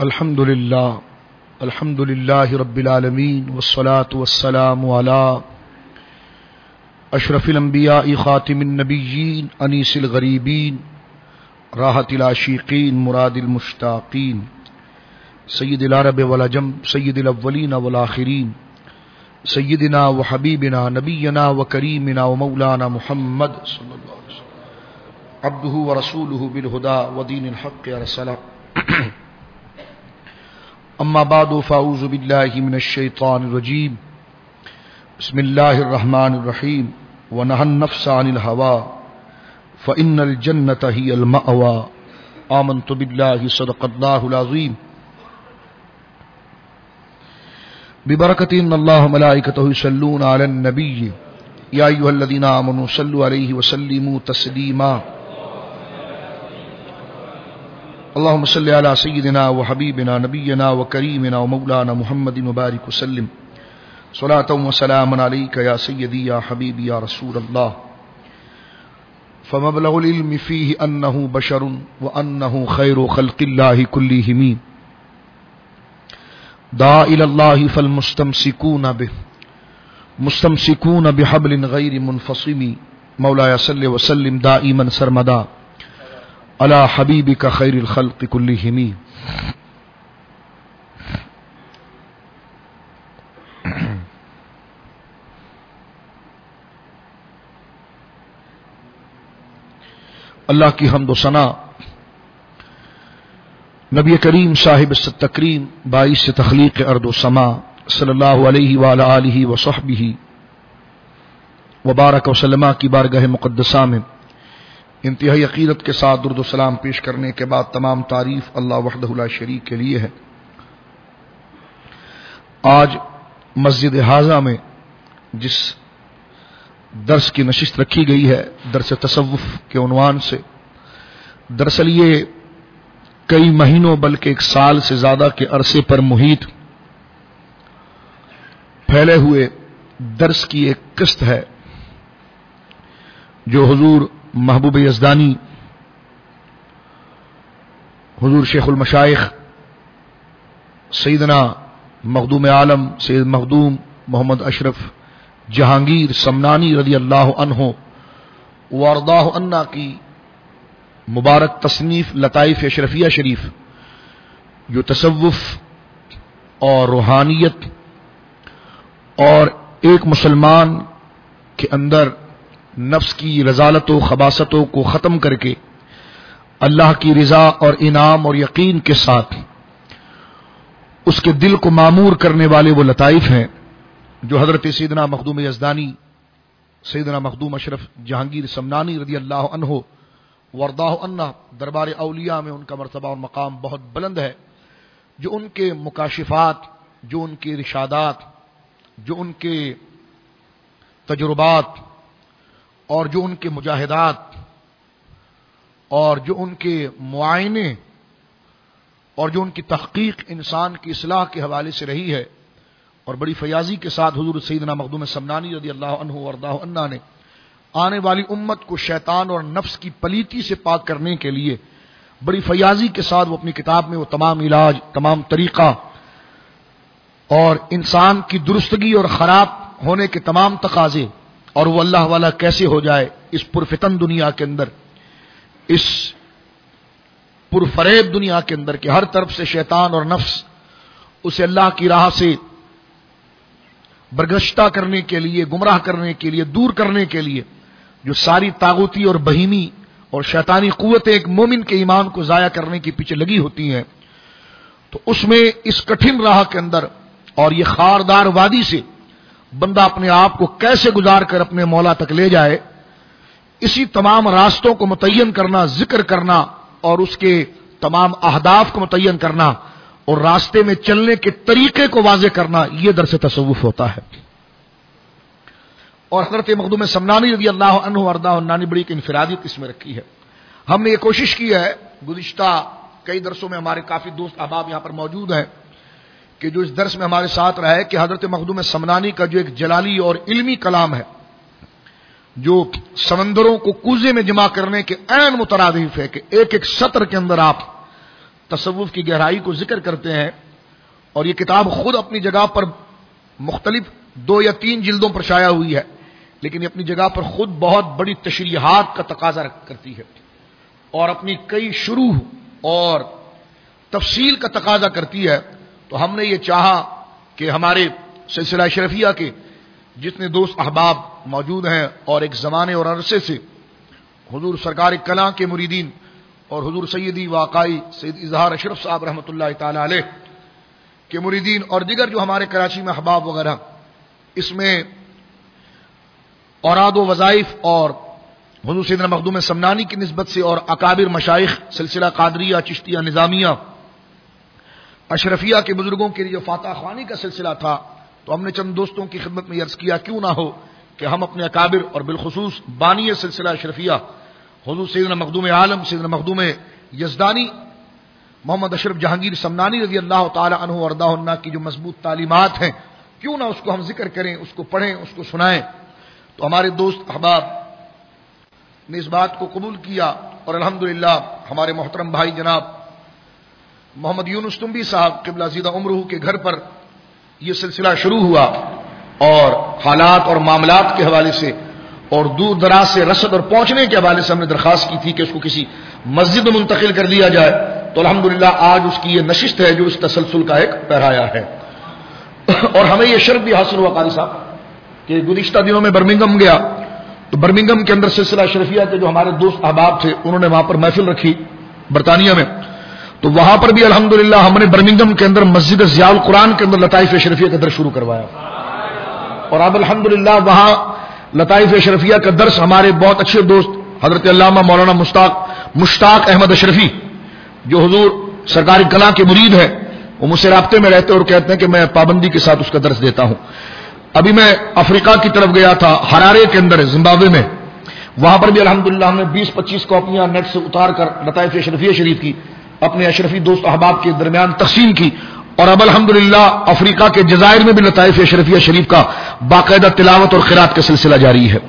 الحمد للہ رب العالمین والصلاة والسلام علی اشرف الانبیاء خاتم النبیین انیس الغریبین راحت العاشقین مراد المشتاقین سید العرب والعجم سید الاولین والآخرین سیدنا و حبیبنا نبینا و کریمنا و مولانا محمد صلی اللہ علیہ وسلم عبدہ و رسولہ بالہدى و دین الحق ارسلہ اما بعد فاعوذ باللہ من الشیطان الرجیم بسم اللہ الرحمن الرحیم ونہى النفس عن الهوى فإن الجنة هي المأوى آمنت باللہ صدق اللہ العظیم ببرکۃ ان اللہ ملائکتہ یصلون علی النبی یا ایھا الذین آمنوا صلوا علیہ وسلموا تسلیما اللهم صل على سيدنا وحبيبنا نبينا وكريمنا ومولانا محمد مبارك وسلم صلاة وسلام عليك يا سيدي يا حبيبي يا رسول الله فمبلغ العلم فيه أنه بشر وأنه خير خلق الله كلهم دعا إلى الله فالمستمسكون به مستمسكون بحبل غير منفصم مولاي صل وسلم دائما سرمدا علی حبیبک خیر الخلق کلہم اللہ کی حمد و ثنا نبی کریم صاحب التکریم باعث تخلیق ارض و سما صلی اللہ علیہ وعلی آلہ وصحبہ وبارک وسلم کی بارگاہ مقدسہ میں انتہائی عقیدت کے ساتھ درود و سلام پیش کرنے کے بعد تمام تعریف اللہ وحدہ لا شریک کے لیے ہے۔ آج مسجد حاضہ میں جس درس کی نشست رکھی گئی ہے درس تصوف کے عنوان سے، دراصل یہ کئی مہینوں بلکہ ایک سال سے زیادہ کے عرصے پر محیط پھیلے ہوئے درس کی ایک قسط ہے جو حضور محبوب یزدانی حضور شیخ المشائخ سیدنا مخدوم عالم سید مخدوم محمد اشرف جہانگیر سمنانی رضی اللہ عنہ وارضاہ عنہ کی مبارک تصنیف لطائف اشرفیہ شریف، جو تصوف اور روحانیت اور ایک مسلمان کے اندر نفس کی رذالت و خباثتوں کو ختم کر کے اللہ کی رضا اور انعام اور یقین کے ساتھ اس کے دل کو معمور کرنے والے وہ لطائف ہیں جو حضرت سیدنا مخدوم یزدانی سیدنا مخدوم اشرف جہانگیر سمنانی رضی اللہ عنہ ورداہ عنہ دربار اولیاء میں ان کا مرتبہ اور مقام بہت بلند ہے، جو ان کے مکاشفات، جو ان کے ارشادات، جو ان کے تجربات اور جو ان کے مجاہدات اور جو ان کے معائنے اور جو ان کی تحقیق انسان کی اصلاح کے حوالے سے رہی ہے، اور بڑی فیاضی کے ساتھ حضور سیدنا مخدوم سمنانی رضی اللہ عنہ وارضاہ عنہ نے آنے والی امت کو شیطان اور نفس کی پلیتی سے پاک کرنے کے لیے بڑی فیاضی کے ساتھ وہ اپنی کتاب میں وہ تمام علاج، تمام طریقہ اور انسان کی درستگی اور خراب ہونے کے تمام تقاضے اور وہ اللہ والا کیسے ہو جائے اس پرفتن دنیا کے اندر، اس پرفریب دنیا کے اندر کہ ہر طرف سے شیطان اور نفس اسے اللہ کی راہ سے برگشتہ کرنے کے لیے، گمراہ کرنے کے لیے، دور کرنے کے لیے جو ساری طاغوتی اور بہیمی اور شیطانی قوتیں ایک مومن کے ایمان کو ضائع کرنے کے پیچھے لگی ہوتی ہیں، تو اس میں اس کٹھن راہ کے اندر اور یہ خاردار وادی سے بندہ اپنے آپ کو کیسے گزار کر اپنے مولا تک لے جائے، اسی تمام راستوں کو متعین کرنا، ذکر کرنا اور اس کے تمام اہداف کو متعین کرنا اور راستے میں چلنے کے طریقے کو واضح کرنا، یہ درس تصوف ہوتا ہے۔ اور حضرت مخدوم سمنانی رضی اللہ عنہ وارضاہ عنہ نے بڑی ایک انفرادیت اس میں رکھی ہے۔ ہم نے یہ کوشش کی ہے گزشتہ کئی درسوں میں، ہمارے کافی دوست احباب یہاں پر موجود ہیں کہ جو اس درس میں ہمارے ساتھ رہا ہے، کہ حضرت مخدوم سمنانی کا جو ایک جلالی اور علمی کلام ہے جو سمندروں کو کوزے میں جمع کرنے کے عین مترادف ہے، کہ ایک ایک سطر کے اندر آپ تصوف کی گہرائی کو ذکر کرتے ہیں، اور یہ کتاب خود اپنی جگہ پر مختلف 2 یا 3 جلدوں پر شائع ہوئی ہے، لیکن یہ اپنی جگہ پر خود بہت بڑی تشریحات کا تقاضا کرتی ہے اور اپنی کئی شروح اور تفصیل کا تقاضا کرتی ہے. تو ہم نے یہ چاہا کہ ہمارے سلسلہ اشرفیہ کے جتنے دوست احباب موجود ہیں اور ایک زمانے اور عرصے سے حضور سرکار کلاں کے مریدین اور حضور سیدی واقعی سید اظہار اشرف صاحب رحمۃ اللہ تعالی علیہ کے مریدین اور دیگر جو ہمارے کراچی میں احباب وغیرہ اس میں اوراد و وظائف اور حضور سیدنا مخدوم سمنانی کی نسبت سے اور اکابر مشائخ سلسلہ قادریہ چشتیہ نظامیہ اشرفیہ کے بزرگوں کے لیے جو فاتح خوانی کا سلسلہ تھا، تو ہم نے چند دوستوں کی خدمت میں عرض کیا کیوں نہ ہو کہ ہم اپنے اکابر اور بالخصوص بانی سلسلہ اشرفیہ حضور سیدنا مخدوم عالم سیدنا مخدوم یزدانی محمد اشرف جہانگیر سمنانی رضی اللہ تعالی عنہ وارضاہ عنہ کی جو مضبوط تعلیمات ہیں، کیوں نہ اس کو ہم ذکر کریں، اس کو پڑھیں، اس کو سنائیں. تو ہمارے دوست احباب نے اس بات کو قبول کیا اور الحمدللہ ہمارے محترم بھائی جناب محمد یونس تنبی صاحب قبلہ زیدہ عمرہ کے گھر پر یہ سلسلہ شروع ہوا، اور حالات اور معاملات کے حوالے سے اور دور دراز سے رسد اور پہنچنے کے حوالے سے ہم نے درخواست کی تھی کہ اس کو کسی مسجد میں منتقل کر دیا جائے. تو الحمدللہ آج اس کی یہ نشست ہے جو اس تسلسل کا ایک پیرایا ہے. اور ہمیں یہ شرف بھی حاصل ہوا قاری صاحب کہ گزشتہ دنوں میں برمنگم گیا، تو برمنگم کے اندر سلسلہ اشرفیہ کے جو ہمارے دوست احباب تھے انہوں نے وہاں پر محفل رکھی برطانیہ میں، تو وہاں پر بھی الحمدللہ ہم نے برمنگم کے اندر مسجد ضیاء القرآن کے اندر لطائف اشرفیہ کا درس شروع کروایا، اور اب الحمدللہ وہاں لطائف اشرفیہ کا درس ہمارے بہت اچھے دوست حضرت علامہ مولانا مشتاق احمد اشرفی جو حضور سرکاری کلاں کے مرید ہیں، وہ مجھ سے رابطے میں رہتے اور کہتے ہیں کہ میں پابندی کے ساتھ اس کا درس دیتا ہوں. ابھی میں افریقہ کی طرف گیا تھا، ہرارے کے اندر زمبابوے میں، وہاں پر بھی الحمدللہ ہم نے 20-25 کاپیاں نیٹ سے اتار کر لطائف اشرفیہ شریف کی اپنے اشرفی دوست احباب کے درمیان تقسیم کی، اور اب الحمدللہ افریقہ کے جزائر میں بھی لطائف اشرفیہ شریف کا باقاعدہ تلاوت اور قرات کا سلسلہ جاری ہے.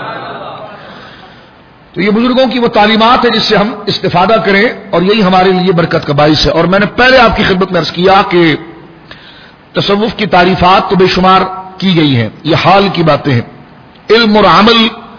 تو یہ بزرگوں کی وہ تعلیمات ہے جس سے ہم استفادہ کریں، اور یہی ہمارے لیے برکت کا باعث ہے. اور میں نے پہلے آپ کی خدمت میں عرض کیا کہ تصوف کی تعریفات تو بے شمار کی گئی ہیں، یہ حال کی باتیں ہیں، علم اور عمل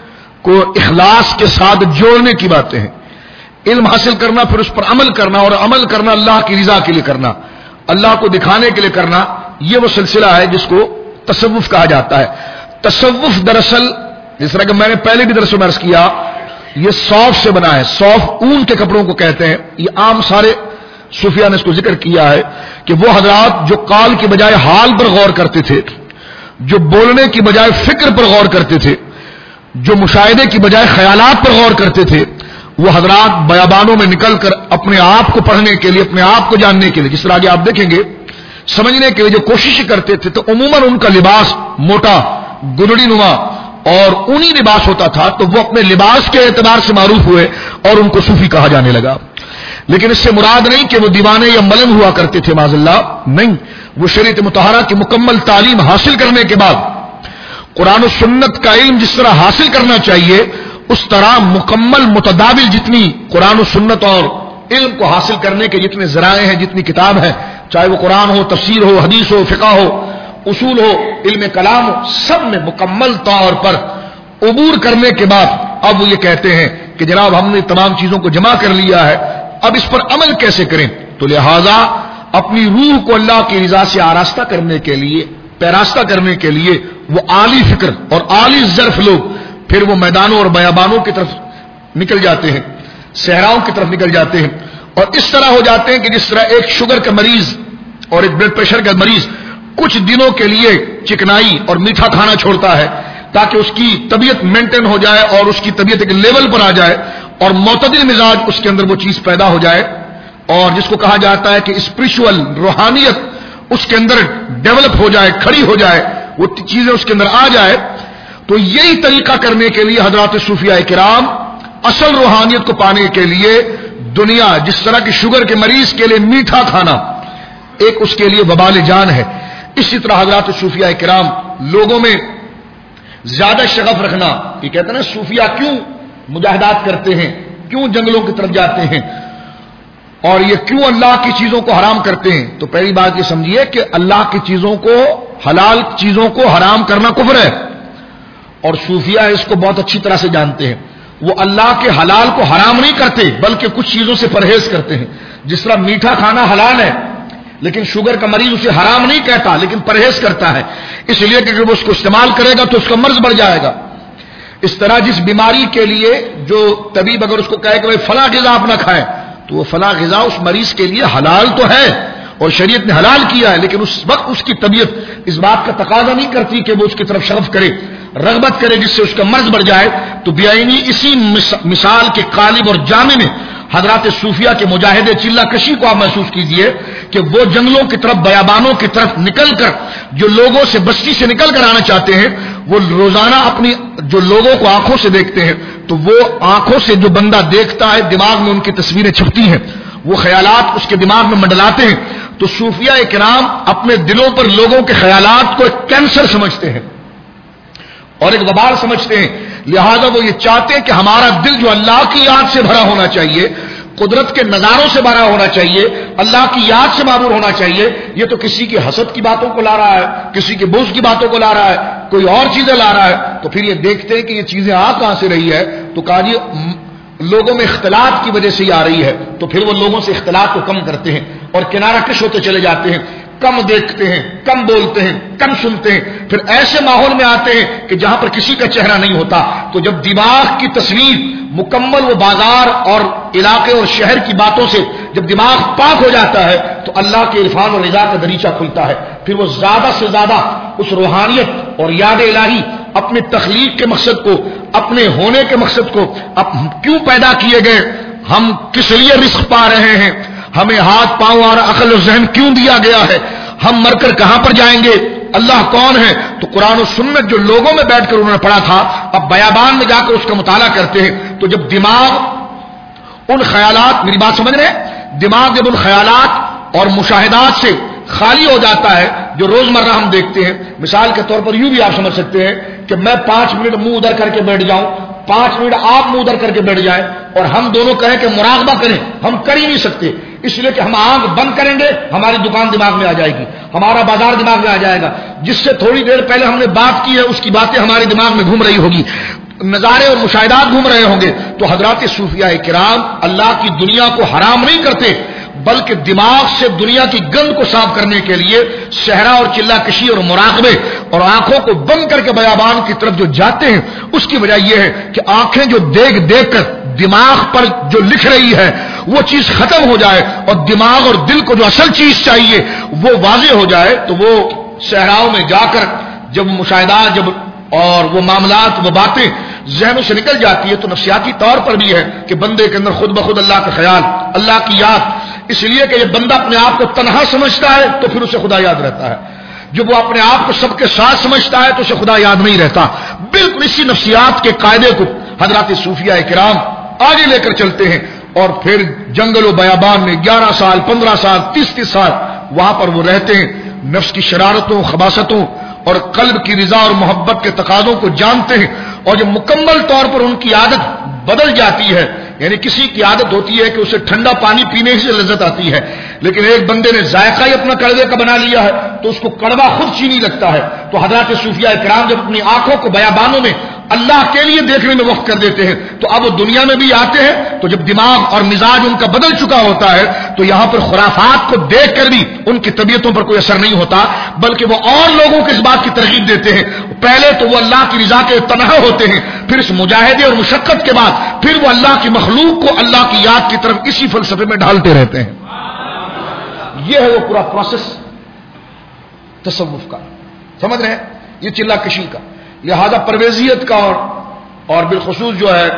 کو اخلاص کے ساتھ جوڑنے کی باتیں ہیں. علم حاصل کرنا، پھر اس پر عمل کرنا، اور عمل کرنا اللہ کی رضا کے لیے کرنا، اللہ کو دکھانے کے لیے کرنا، یہ وہ سلسلہ ہے جس کو تصوف کہا جاتا ہے. تصوف دراصل جس طرح کہ میں نے پہلے بھی درسوں میں عرض کیا، یہ صوف سے بنا ہے، صوف اون کے کپڑوں کو کہتے ہیں. یہ عام سارے صوفیاء نے اس کو ذکر کیا ہے کہ وہ حضرات جو قال کی بجائے حال پر غور کرتے تھے، جو بولنے کی بجائے فکر پر غور کرتے تھے، جو مشاہدے کی بجائے خیالات پر غور کرتے تھے، وہ حضرات بیابانوں میں نکل کر اپنے آپ کو پڑھنے کے لیے، اپنے آپ کو جاننے کے لیے، جس طرح آگے آپ دیکھیں گے، سمجھنے کے لیے جو کوشش کرتے تھے، تو عموماً ان کا لباس موٹا گلڑی نما اور اونی لباس ہوتا تھا، تو وہ اپنے لباس کے اعتبار سے معروف ہوئے اور ان کو صوفی کہا جانے لگا. لیکن اس سے مراد نہیں کہ وہ دیوانے یا ملنگ ہوا کرتے تھے، معاذ اللہ، نہیں. وہ شریعت مطہرہ کی مکمل تعلیم حاصل کرنے کے بعد قرآن و سنت کا علم جس طرح حاصل کرنا چاہیے، اس طرح مکمل متداول جتنی قرآن و سنت اور علم کو حاصل کرنے کے جتنے ذرائع ہیں، جتنی کتاب ہے، چاہے وہ قرآن ہو، تفسیر ہو، حدیث ہو، فقہ ہو، اصول ہو، علم کلام ہو، سب میں مکمل طور پر عبور کرنے کے بعد اب وہ یہ کہتے ہیں کہ جناب ہم نے تمام چیزوں کو جمع کر لیا ہے، اب اس پر عمل کیسے کریں. تو لہذا اپنی روح کو اللہ کی رضا سے آراستہ کرنے کے لیے، پیراستہ کرنے کے لیے وہ عالی فکر اور عالی ظرف لوگ پھر وہ میدانوں اور بیابانوں کی طرف نکل جاتے ہیں، صحراؤں کی طرف نکل جاتے ہیں، اور اس طرح ہو جاتے ہیں کہ جس طرح ایک شوگر کا مریض اور ایک بلڈ پریشر کا مریض کچھ دنوں کے لیے چکنائی اور میٹھا کھانا چھوڑتا ہے تاکہ اس کی طبیعت مینٹین ہو جائے اور اس کی طبیعت ایک لیول پر آ جائے اور معتدل مزاج اس کے اندر وہ چیز پیدا ہو جائے، اور جس کو کہا جاتا ہے کہ اسپرچول روحانیت اس کے اندر ڈیولپ ہو جائے، کھڑی ہو جائے، وہ چیزیں اس کے اندر آ جائے. تو یہی طریقہ کرنے کے لیے حضرات صوفیاء کرام اصل روحانیت کو پانے کے لیے دنیا جس طرح کی شوگر کے مریض کے لیے میٹھا کھانا ایک اس کے لیے وبال جان ہے، اسی طرح حضرات صوفیاء کرام لوگوں میں زیادہ شغف رکھنا. یہ کہتے ہیں نا صوفیاء کیوں مجاہدات کرتے ہیں، کیوں جنگلوں کی طرف جاتے ہیں. اور یہ کیوں اللہ کی چیزوں کو حرام کرتے ہیں؟ تو پہلی بات یہ سمجھیے کہ اللہ کی چیزوں کو، حلال چیزوں کو حرام کرنا کفر ہے، اور صوفیہ اس کو بہت اچھی طرح سے جانتے ہیں۔ وہ اللہ کے حلال کو حرام نہیں کرتے بلکہ کچھ چیزوں سے پرہیز کرتے ہیں۔ جس طرح میٹھا کھانا حلال ہے لیکن شوگر کا مریض اسے حرام نہیں کہتا لیکن پرہیز کرتا ہے، اس لیے کہ جب وہ اس کو استعمال کرے گا تو اس کا مرض بڑھ جائے گا۔ اس طرح جس بیماری کے لیے جو طبیب اگر اس کو کہے کہ بھائی فلاں غذا آپ نہ کھائیں، تو وہ فلاں غذا اس مریض کے لیے حلال تو ہے اور شریعت نے حلال کیا ہے، لیکن اس وقت اس کی طبیعت اس بات کا تقاضا نہیں کرتی کہ وہ اس کی طرف شغف کرے، رغبت کرے جس سے اس کا مرض بڑھ جائے۔ تو بیعینی اسی مثال کے قالب اور جامع میں حضرات صوفیہ کے مجاہدے چلہ کشی کو آپ محسوس کیجئے کہ وہ جنگلوں کی طرف، بیابانوں کی طرف نکل کر جو لوگوں سے، بستی سے نکل کر آنا چاہتے ہیں، وہ روزانہ اپنی جو لوگوں کو آنکھوں سے دیکھتے ہیں، تو وہ آنکھوں سے جو بندہ دیکھتا ہے دماغ میں ان کی تصویریں چھپتی ہیں، وہ خیالات اس کے دماغ میں منڈلاتے ہیں۔ تو صوفیہ کرام اپنے دلوں پر لوگوں کے خیالات کو ایک کینسر سمجھتے ہیں اور ایک وبال سمجھتے ہیں، لہذا وہ یہ چاہتے ہیں کہ ہمارا دل جو اللہ کی یاد سے بھرا ہونا چاہیے، قدرت کے نظاروں سے بھرا ہونا چاہیے، اللہ کی یاد سے معمور ہونا چاہیے۔ یہ تو کسی کی حسد کی باتوں کو لا رہا ہے، کسی کے بغض کی باتوں کو لا رہا ہے، کوئی اور چیزیں لا رہا ہے، تو پھر یہ دیکھتے ہیں کہ یہ چیزیں آ کہاں سے رہی ہے، تو کہا جی لوگوں میں اختلاط کی وجہ سے یہ آ رہی ہے، تو پھر وہ لوگوں سے اختلاط کو کم کرتے ہیں اور کنارہ کش ہوتے چلے جاتے ہیں، کم دیکھتے ہیں، کم بولتے ہیں، کم سنتے ہیں، پھر ایسے ماحول میں آتے ہیں کہ جہاں پر کسی کا چہرہ نہیں ہوتا۔ تو جب دماغ کی تصویر مکمل وہ بازار اور علاقے اور شہر کی باتوں سے جب دماغ پاک ہو جاتا ہے تو اللہ کے عرفان اور رضا کا دریچہ کھلتا ہے، پھر وہ زیادہ سے زیادہ اس روحانیت اور یاد الہی، اپنے تخلیق کے مقصد کو، اپنے ہونے کے مقصد کو، کیوں پیدا کیے گئے، ہم کس لیے رزق پا رہے ہیں، ہمیں ہاتھ پاؤں اور عقل و ذہن کیوں دیا گیا ہے، ہم مر کر کہاں پر جائیں گے، اللہ کون ہے، تو قرآن و سنت جو لوگوں میں بیٹھ کر انہوں نے پڑھا تھا اب بیابان میں جا کر اس کا مطالعہ کرتے ہیں۔ تو جب دماغ ان خیالات، میری بات سمجھ رہے ہیں، دماغ جب ان خیالات اور مشاہدات سے خالی ہو جاتا ہے جو روزمرہ ہم دیکھتے ہیں، مثال کے طور پر یوں بھی آپ سمجھ سکتے ہیں کہ میں 5 منٹ منہ ادھر کر کے بیٹھ جاؤں، 5 منٹ آپ منہ ادھر کر کے بیٹھ جائیں اور ہم دونوں کہیں کہ مراقبہ کریں، ہم کر ہی نہیں سکتے، اس لیے کہ ہم آنکھ بند کریں گے ہماری دکان دماغ میں آ جائے گی، ہمارا بازار دماغ میں آ جائے گا، جس سے تھوڑی دیر پہلے ہم نے بات کی ہے اس کی باتیں ہمارے دماغ میں گھوم رہی ہوگی، نظارے اور مشاہدات گھوم رہے ہوں گے۔ تو حضرات صوفیہ کرام اللہ کی دنیا کو حرام نہیں کرتے بلکہ دماغ سے دنیا کی گند کو صاف کرنے کے لیے صحرا اور چلہ کشی اور مراقبے اور آنکھوں کو بند کر کے بیابان کی طرف جو جاتے ہیں، اس کی وجہ یہ ہے کہ آنکھیں جو دیکھ دیکھ کر دماغ پر جو لکھ رہی ہے وہ چیز ختم ہو جائے اور دماغ اور دل کو جو اصل چیز چاہیے وہ واضح ہو جائے، تو وہ صحراؤں میں جا کر جب مشاہدات جب اور وہ معاملات وہ باتیں ذہنوں سے نکل جاتی ہے تو نفسیاتی طور پر بھی ہے کہ بندے کے اندر خود بخود اللہ کا خیال، اللہ کی یاد، اس لیے کہ جب بندہ اپنے آپ کو تنہا سمجھتا ہے تو پھر اسے خدا یاد رہتا ہے، جب وہ اپنے آپ کو سب کے ساتھ سمجھتا ہے تو اسے خدا یاد نہیں رہتا۔ بالکل اسی نفسیات کے قاعدے کو حضرات صوفیہ کرام آگے لے کر چلتے ہیں اور پھر جنگل و بیابان میں 11 سال 15 سال 30 سال وہاں پر وہ رہتے ہیں، نفس کی شرارتوں، خباثتوں اور قلب کی رضا اور محبت کے تقاضوں کو جانتے ہیں، اور جب مکمل طور پر ان کی عادت بدل جاتی ہے، یعنی کسی کی عادت ہوتی ہے کہ اسے ٹھنڈا پانی پینے سے لذت آتی ہے، لیکن ایک بندے نے ذائقہ ہی اپنا کڑوے کا بنا لیا ہے تو اس کو کڑوا خود چینی لگتا ہے۔ تو حضرات صوفیہ کرام جب اپنی آنکھوں کو بیابانوں میں اللہ کے لیے دیکھنے میں وقف کر دیتے ہیں تو اب وہ دنیا میں بھی آتے ہیں، تو جب دماغ اور مزاج ان کا بدل چکا ہوتا ہے تو یہاں پر خرافات کو دیکھ کر بھی ان کی طبیعتوں پر کوئی اثر نہیں ہوتا، بلکہ وہ اور لوگوں کو اس بات کی ترغیب دیتے ہیں۔ پہلے تو وہ اللہ کی رضا کے تنہا ہوتے ہیں، پھر اس مجاہدے اور مشقت کے بعد پھر وہ اللہ کی مخلوق کو اللہ کی یاد کی طرف اسی فلسفے میں ڈھالتے رہتے ہیں۔ یہ ہے وہ پورا پروسیس تصوف کا، سمجھ رہے ہیں، یہ چلہ کشی کا۔ لہذا پرویزیت کا اور بالخصوص جو ہے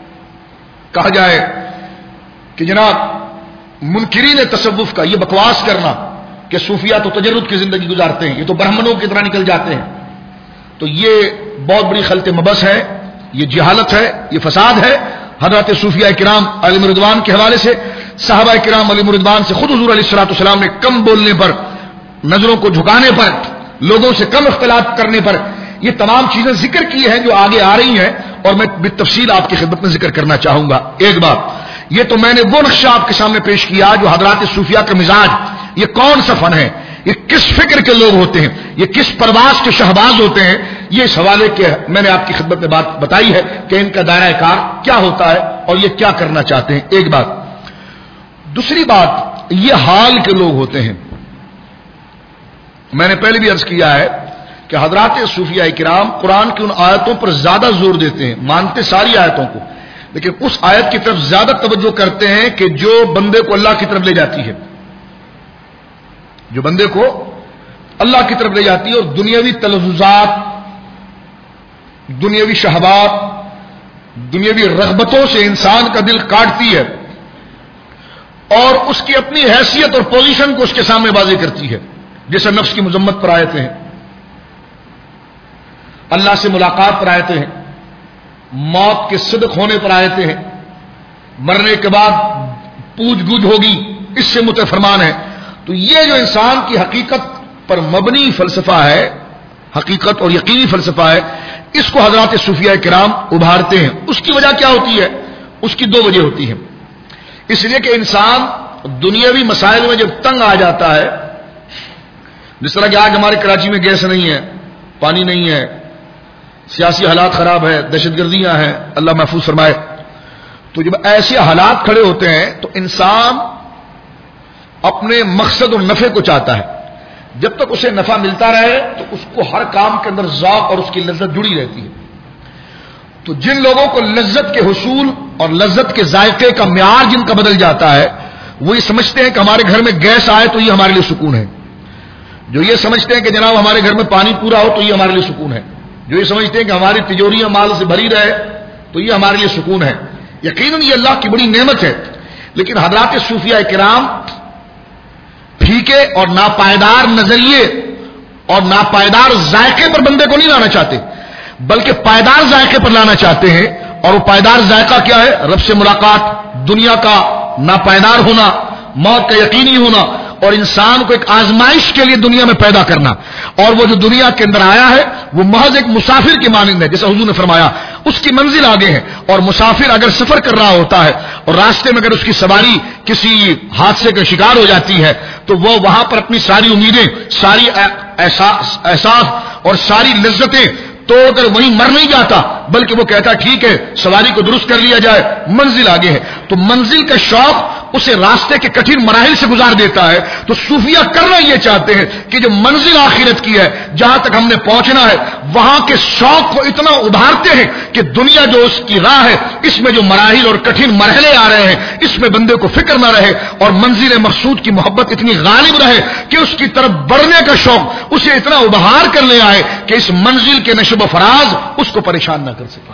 کہا جائے کہ جناب منکرین تصوف کا یہ بکواس کرنا کہ صوفیہ تو تجرد کی زندگی گزارتے ہیں، یہ تو برہمنوں کی طرح نکل جاتے ہیں، تو یہ بہت بڑی خلط مبس ہے، یہ جہالت ہے، یہ فساد ہے۔ حضرات صوفیہ کرام علیہ رضوان کے حوالے سے صحابہ کرام علیہ رضوان سے خود حضور علیہ الصلوۃ والسلام نے کم بولنے پر، نظروں کو جھکانے پر، لوگوں سے کم اختلاط کرنے پر یہ تمام چیزیں ذکر کی ہیں جو آگے آ رہی ہیں، اور میں بالتفصیل آپ کی خدمت میں ذکر کرنا چاہوں گا۔ ایک بات یہ تو میں نے وہ نقشہ آپ کے سامنے پیش کیا جو حضرات صوفیہ کا مزاج، یہ کون سا فن ہے، یہ کس فکر کے لوگ ہوتے ہیں، یہ کس پرواز کے شہباز ہوتے ہیں، یہ اس حوالے کے میں نے آپ کی خدمت میں بات بتائی ہے کہ ان کا دائرہ کار کیا ہوتا ہے اور یہ کیا کرنا چاہتے ہیں. ایک بات. دوسری بات، یہ حال کے لوگ ہوتے ہیں. میں نے پہلے بھی عرض کیا ہے کہ حضرات صوفیہ کرام قرآن کی ان آیتوں پر زیادہ زور دیتے ہیں، مانتے ساری آیتوں کو، لیکن اس آیت کی طرف زیادہ توجہ کرتے ہیں کہ جو بندے کو اللہ کی طرف لے جاتی ہے، جو بندے کو اللہ کی طرف لے جاتی ہے، اور دنیاوی تلذذات، دنیاوی شہوات، دنیاوی رغبتوں سے انسان کا دل کاٹتی ہے اور اس کی اپنی حیثیت اور پوزیشن کو اس کے سامنے واضح کرتی ہے، جیسے نفس کی مذمت پر آیتیں ہیں، اللہ سے ملاقات پر آیتیں ہیں، موت کے صدق ہونے پر آیتیں ہیں، مرنے کے بعد پوچھ گچھ ہوگی اس سے متفرمان ہے. تو یہ جو انسان کی حقیقت پر مبنی فلسفہ ہے، حقیقت اور یقینی فلسفہ ہے، اس کو حضرات صوفیہ کرام ابھارتے ہیں. اس کی وجہ کیا ہوتی ہے؟ اس کی دو وجہ ہوتی ہیں. اس لیے کہ انسان دنیاوی مسائل میں جب تنگ آ جاتا ہے، جس طرح کہ آج ہمارے کراچی میں گیس نہیں ہے، پانی نہیں ہے، سیاسی حالات خراب ہے، دہشت گردیاں ہیں، اللہ محفوظ فرمائے، تو جب ایسے حالات کھڑے ہوتے ہیں تو انسان اپنے مقصد اور نفع کو چاہتا ہے. جب تک اسے نفع ملتا رہے تو اس کو ہر کام کے اندر ذوق اور اس کی لذت جڑی رہتی ہے. تو جن لوگوں کو لذت کے حصول اور لذت کے ذائقے کا معیار جن کا بدل جاتا ہے، وہ یہ سمجھتے ہیں کہ ہمارے گھر میں گیس آئے تو یہ ہمارے لیے سکون ہے، جو یہ سمجھتے ہیں کہ جناب ہمارے گھر میں پانی پورا ہو تو یہ ہمارے لیے سکون ہے، جو یہ سمجھتے ہیں کہ ہماری تجوریاں مال سے بھری رہے تو یہ ہمارے لیے سکون ہے. یقیناً یہ اللہ کی بڑی نعمت ہے، لیکن حضرات صوفیہ کرام پھیکے اور ناپائیدار نظریے اور ناپائیدار ذائقے پر بندے کو نہیں لانا چاہتے، بلکہ پائیدار ذائقے پر لانا چاہتے ہیں. اور وہ پائیدار ذائقہ کیا ہے؟ رب سے ملاقات، دنیا کا ناپائیدار ہونا، موت کا یقینی ہونا، اور انسان کو ایک آزمائش کے لیے دنیا میں پیدا کرنا. اور وہ جو دنیا کے اندر آیا ہے وہ محض ایک مسافر کی مانند ہے، جیسے حضور نے فرمایا اس کی منزل آگے ہے. اور مسافر اگر سفر کر رہا ہوتا ہے اور راستے میں اگر اس کی سواری کسی حادثے کا شکار ہو جاتی ہے تو وہ وہاں پر اپنی ساری امیدیں، ساری احساس اور ساری لذتیں توڑ کر وہیں مر نہیں جاتا، بلکہ وہ کہتا ٹھیک ہے سواری کو درست کر لیا جائے، منزل آگے ہے. تو منزل کا شوق اسے راستے کے کٹھن مراحل سے گزار دیتا ہے. تو صوفیہ کرنا یہ چاہتے ہیں کہ جو منزل آخرت کی ہے، جہاں تک ہم نے پہنچنا ہے، وہاں کے شوق کو اتنا ابھارتے ہیں کہ دنیا جو اس کی راہ ہے، اس میں جو مراحل اور کٹھن مرحلے آ رہے ہیں، اس میں بندے کو فکر نہ رہے اور منزل مقصود کی محبت اتنی غالب رہے کہ اس کی طرف بڑھنے کا شوق اسے اتنا ابھار کر لے آئے کہ اس منزل کے نشو و فراز اس کو پریشان نہ کر سکے.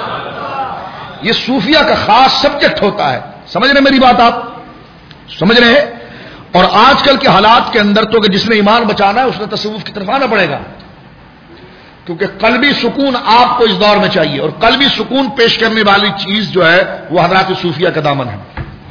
یہ صوفیہ کا خاص سبجیکٹ ہوتا ہے. سمجھ رہے میری بات؟ آپ سمجھ رہے ہیں؟ اور آج کل کے حالات کے اندر تو کہ جس نے ایمان بچانا ہے اس نے تصوف کی طرف آنا پڑے گا، کیونکہ قلبی سکون آپ کو اس دور میں چاہیے، اور قلبی سکون پیش کرنے والی چیز جو ہے وہ حضرات صوفیہ کا دامن ہے.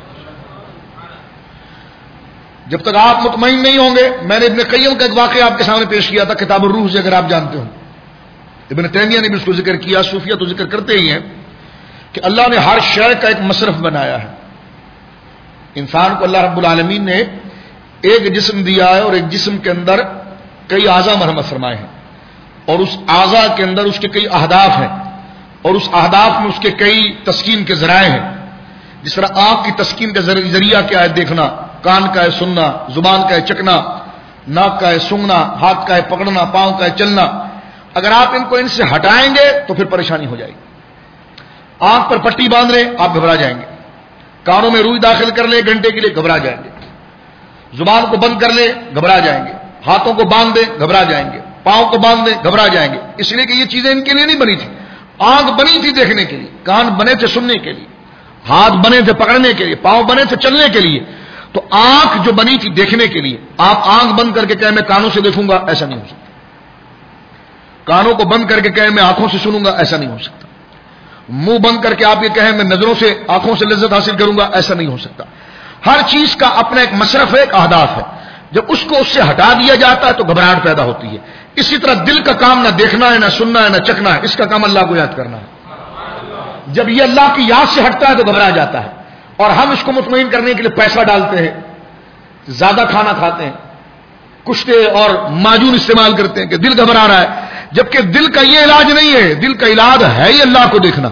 جب تک آپ مطمئن نہیں ہوں گے، میں نے ابن قیم کا ایک واقعہ آپ کے سامنے پیش کیا تھا کتاب الروح سے، اگر آپ جانتے ہو، ابن تیمیہ نے بھی اس کو ذکر کیا. صوفیہ تو ذکر کرتے ہی ہیں کہ اللہ نے ہر شے کا ایک مصرف بنایا ہے. انسان کو اللہ رب العالمین نے ایک جسم دیا ہے اور ایک جسم کے اندر کئی اعضاء مرحمت فرمائے ہیں، اور اس اعضاء کے اندر اس کے کئی اہداف ہیں، اور اس اہداف میں اس کے کئی تسکین کے ذرائع ہیں. جس طرح آنکھ کی تسکین کا ذریعہ کیا ہے؟ دیکھنا. کان کا ہے سننا، زبان کا ہے چکنا، ناک کا ہے سونگنا، ہاتھ کا ہے پکڑنا، پاؤں کا ہے چلنا. اگر آپ ان سے ہٹائیں گے تو پھر پریشانی ہو جائے گی. آنکھ پر پٹی باندھ لیں آپ گھبرا جائیں گے، کانوں میں روئی داخل کر لیں گھنٹے کے لیے گھبرا جائیں گے، زبان کو بند کر لیں گھبرا جائیں گے، ہاتھوں کو باندھ دیں گھبرا جائیں گے، پاؤں کو باندھ دیں گھبرا جائیں گے. اس لیے کہ یہ چیزیں ان کے لیے نہیں بنی تھی. آنکھ بنی تھی دیکھنے کے لیے، کان بنے تھے سننے کے لیے، ہاتھ بنے تھے پکڑنے کے لیے، پاؤں بنے تھے چلنے کے لیے. تو آنکھ جو بنی تھی دیکھنے کے لیے، آپ آنکھ بند کر کے کہیں میں کانوں سے دیکھوں گا، ایسا نہیں ہو سکتا. کانوں کو بند کر کے کہیں میں آنکھوں سے سنوں گا، ایسا نہیں ہو سکتا. منہ بند کر کے آپ یہ کہیں میں نظروں سے آنکھوں سے لذت حاصل کروں گا، ایسا نہیں ہو سکتا. ہر چیز کا اپنا ایک مصرف ہے، ایک اہداف ہے. جب اس کو اس سے ہٹا دیا جاتا ہے تو گھبراہٹ پیدا ہوتی ہے. اسی طرح دل کا کام نہ دیکھنا ہے، نہ سننا ہے، نہ چکھنا ہے، اس کا کام اللہ کو یاد کرنا ہے. جب یہ اللہ کی یاد سے ہٹتا ہے تو گھبرا جاتا ہے. اور ہم اس کو مطمئن کرنے کے لیے پیسہ ڈالتے ہیں، زیادہ کھانا کھاتے ہیں، کشتے اور معجون استعمال کرتے ہیں کہ دل گھبرا رہا ہے، جبکہ دل کا یہ علاج نہیں ہے. دل کا علاج ہے ہی اللہ کو دیکھنا،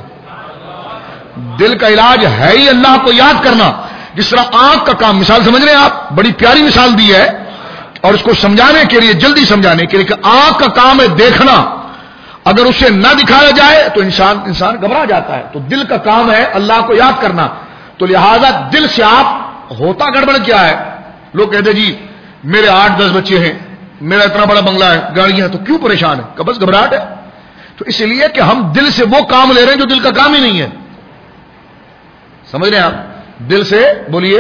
دل کا علاج ہے ہی اللہ کو یاد کرنا. جس طرح آنکھ کا کام، مثال سمجھ رہے ہیں آپ، بڑی پیاری مثال دی ہے، اور اس کو سمجھانے کے لیے، جلدی سمجھانے کے لیے کہ آنکھ کا کام ہے دیکھنا، اگر اسے نہ دکھایا جائے تو انسان گھبرا جاتا ہے. تو دل کا کام ہے اللہ کو یاد کرنا. تو لہذا دل سے آپ، ہوتا گڑبڑ کیا ہے، لوگ کہتے جی میرے 8-10 بچے ہیں، میرا اتنا بڑا بنگلہ ہے، گاڑیاں، تو کیوں پریشان ہے؟ کہ بس گھبراہٹ ہے. تو اس لیے کہ ہم دل سے وہ کام لے رہے ہیں جو دل کا کام ہی نہیں ہے. سمجھ رہے ہیں آپ؟ دل سے بولیے،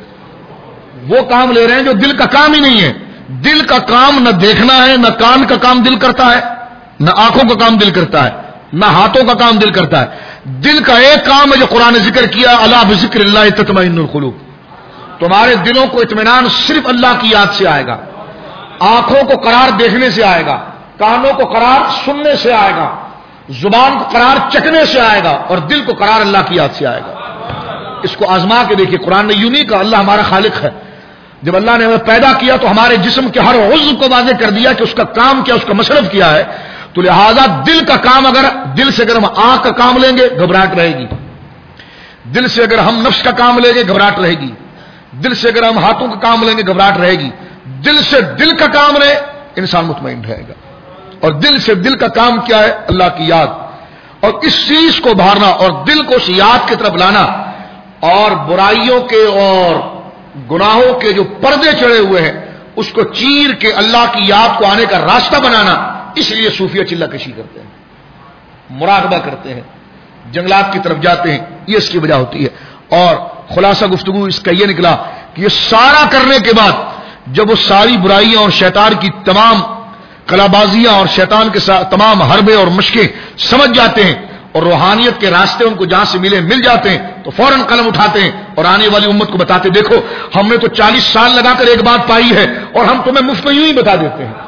وہ کام لے رہے ہیں جو دل کا کام ہی نہیں ہے. دل کا کام نہ دیکھنا ہے، نہ کان کا کام دل کرتا ہے، نہ آنکھوں کا کام دل کرتا ہے، نہ ہاتھوں کا کام دل کرتا ہے. دل کا ایک کام ہے جو قرآن نے ذکر کیا، الا بذکر اللہ تطمئن القلوب. تمہارے دلوں کو اطمینان صرف اللہ کی یاد سے آئے گا. آنکھوں کو قرار دیکھنے سے آئے گا، کانوں کو قرار سننے سے آئے گا، زبان کو قرار چکھنے سے آئے گا، اور دل کو قرار اللہ کی یاد سے آئے گا. اس کو آزما کے دیکھیے. قرآن نے یوں نہیں کہا اللہ ہمارا خالق ہے. جب اللہ نے ہمیں پیدا کیا تو ہمارے جسم کے ہر عضو کو واضح کر دیا کہ اس کا کام کیا، اس کا مصرف کیا ہے. تو لہذا دل کا کام، اگر دل سے اگر ہم آنکھ کا کام لیں گے گھبراہٹ رہے گی، دل سے اگر ہم نفس کا کام لیں گے گھبراہٹ رہے گی، دل سے اگر ہم ہاتھوں کا کام لیں گے گھبراہٹ رہے گی. دل سے دل کا کام رہے انسان مطمئن رہے گا. اور دل سے دل کا کام کیا ہے؟ اللہ کی یاد. اور اس چیز کو بھارنا اور دل کو اس یاد کی طرف لانا، اور برائیوں کے اور گناہوں کے جو پردے چڑھے ہوئے ہیں اس کو چیر کے اللہ کی یاد کو آنے کا راستہ بنانا. اس لیے صوفیہ چلہ کشی کرتے ہیں، مراقبہ کرتے ہیں، جنگلات کی طرف جاتے ہیں. یہ اس کی وجہ ہوتی ہے. اور خلاصہ گفتگو اس کا یہ نکلا کہ یہ سارا کرنے کے بعد جب وہ ساری برائیاں اور شیطان کی تمام کلابازیاں اور شیطان کے ساتھ تمام حربے اور مشقیں سمجھ جاتے ہیں، اور روحانیت کے راستے ان کو جہاں سے مل جاتے ہیں، تو فوراً قلم اٹھاتے ہیں اور آنے والی امت کو بتاتے، دیکھو ہم نے تو 40 سال لگا کر ایک بات پائی ہے اور ہم تمہیں مفت میں یوں ہی بتا دیتے ہیں.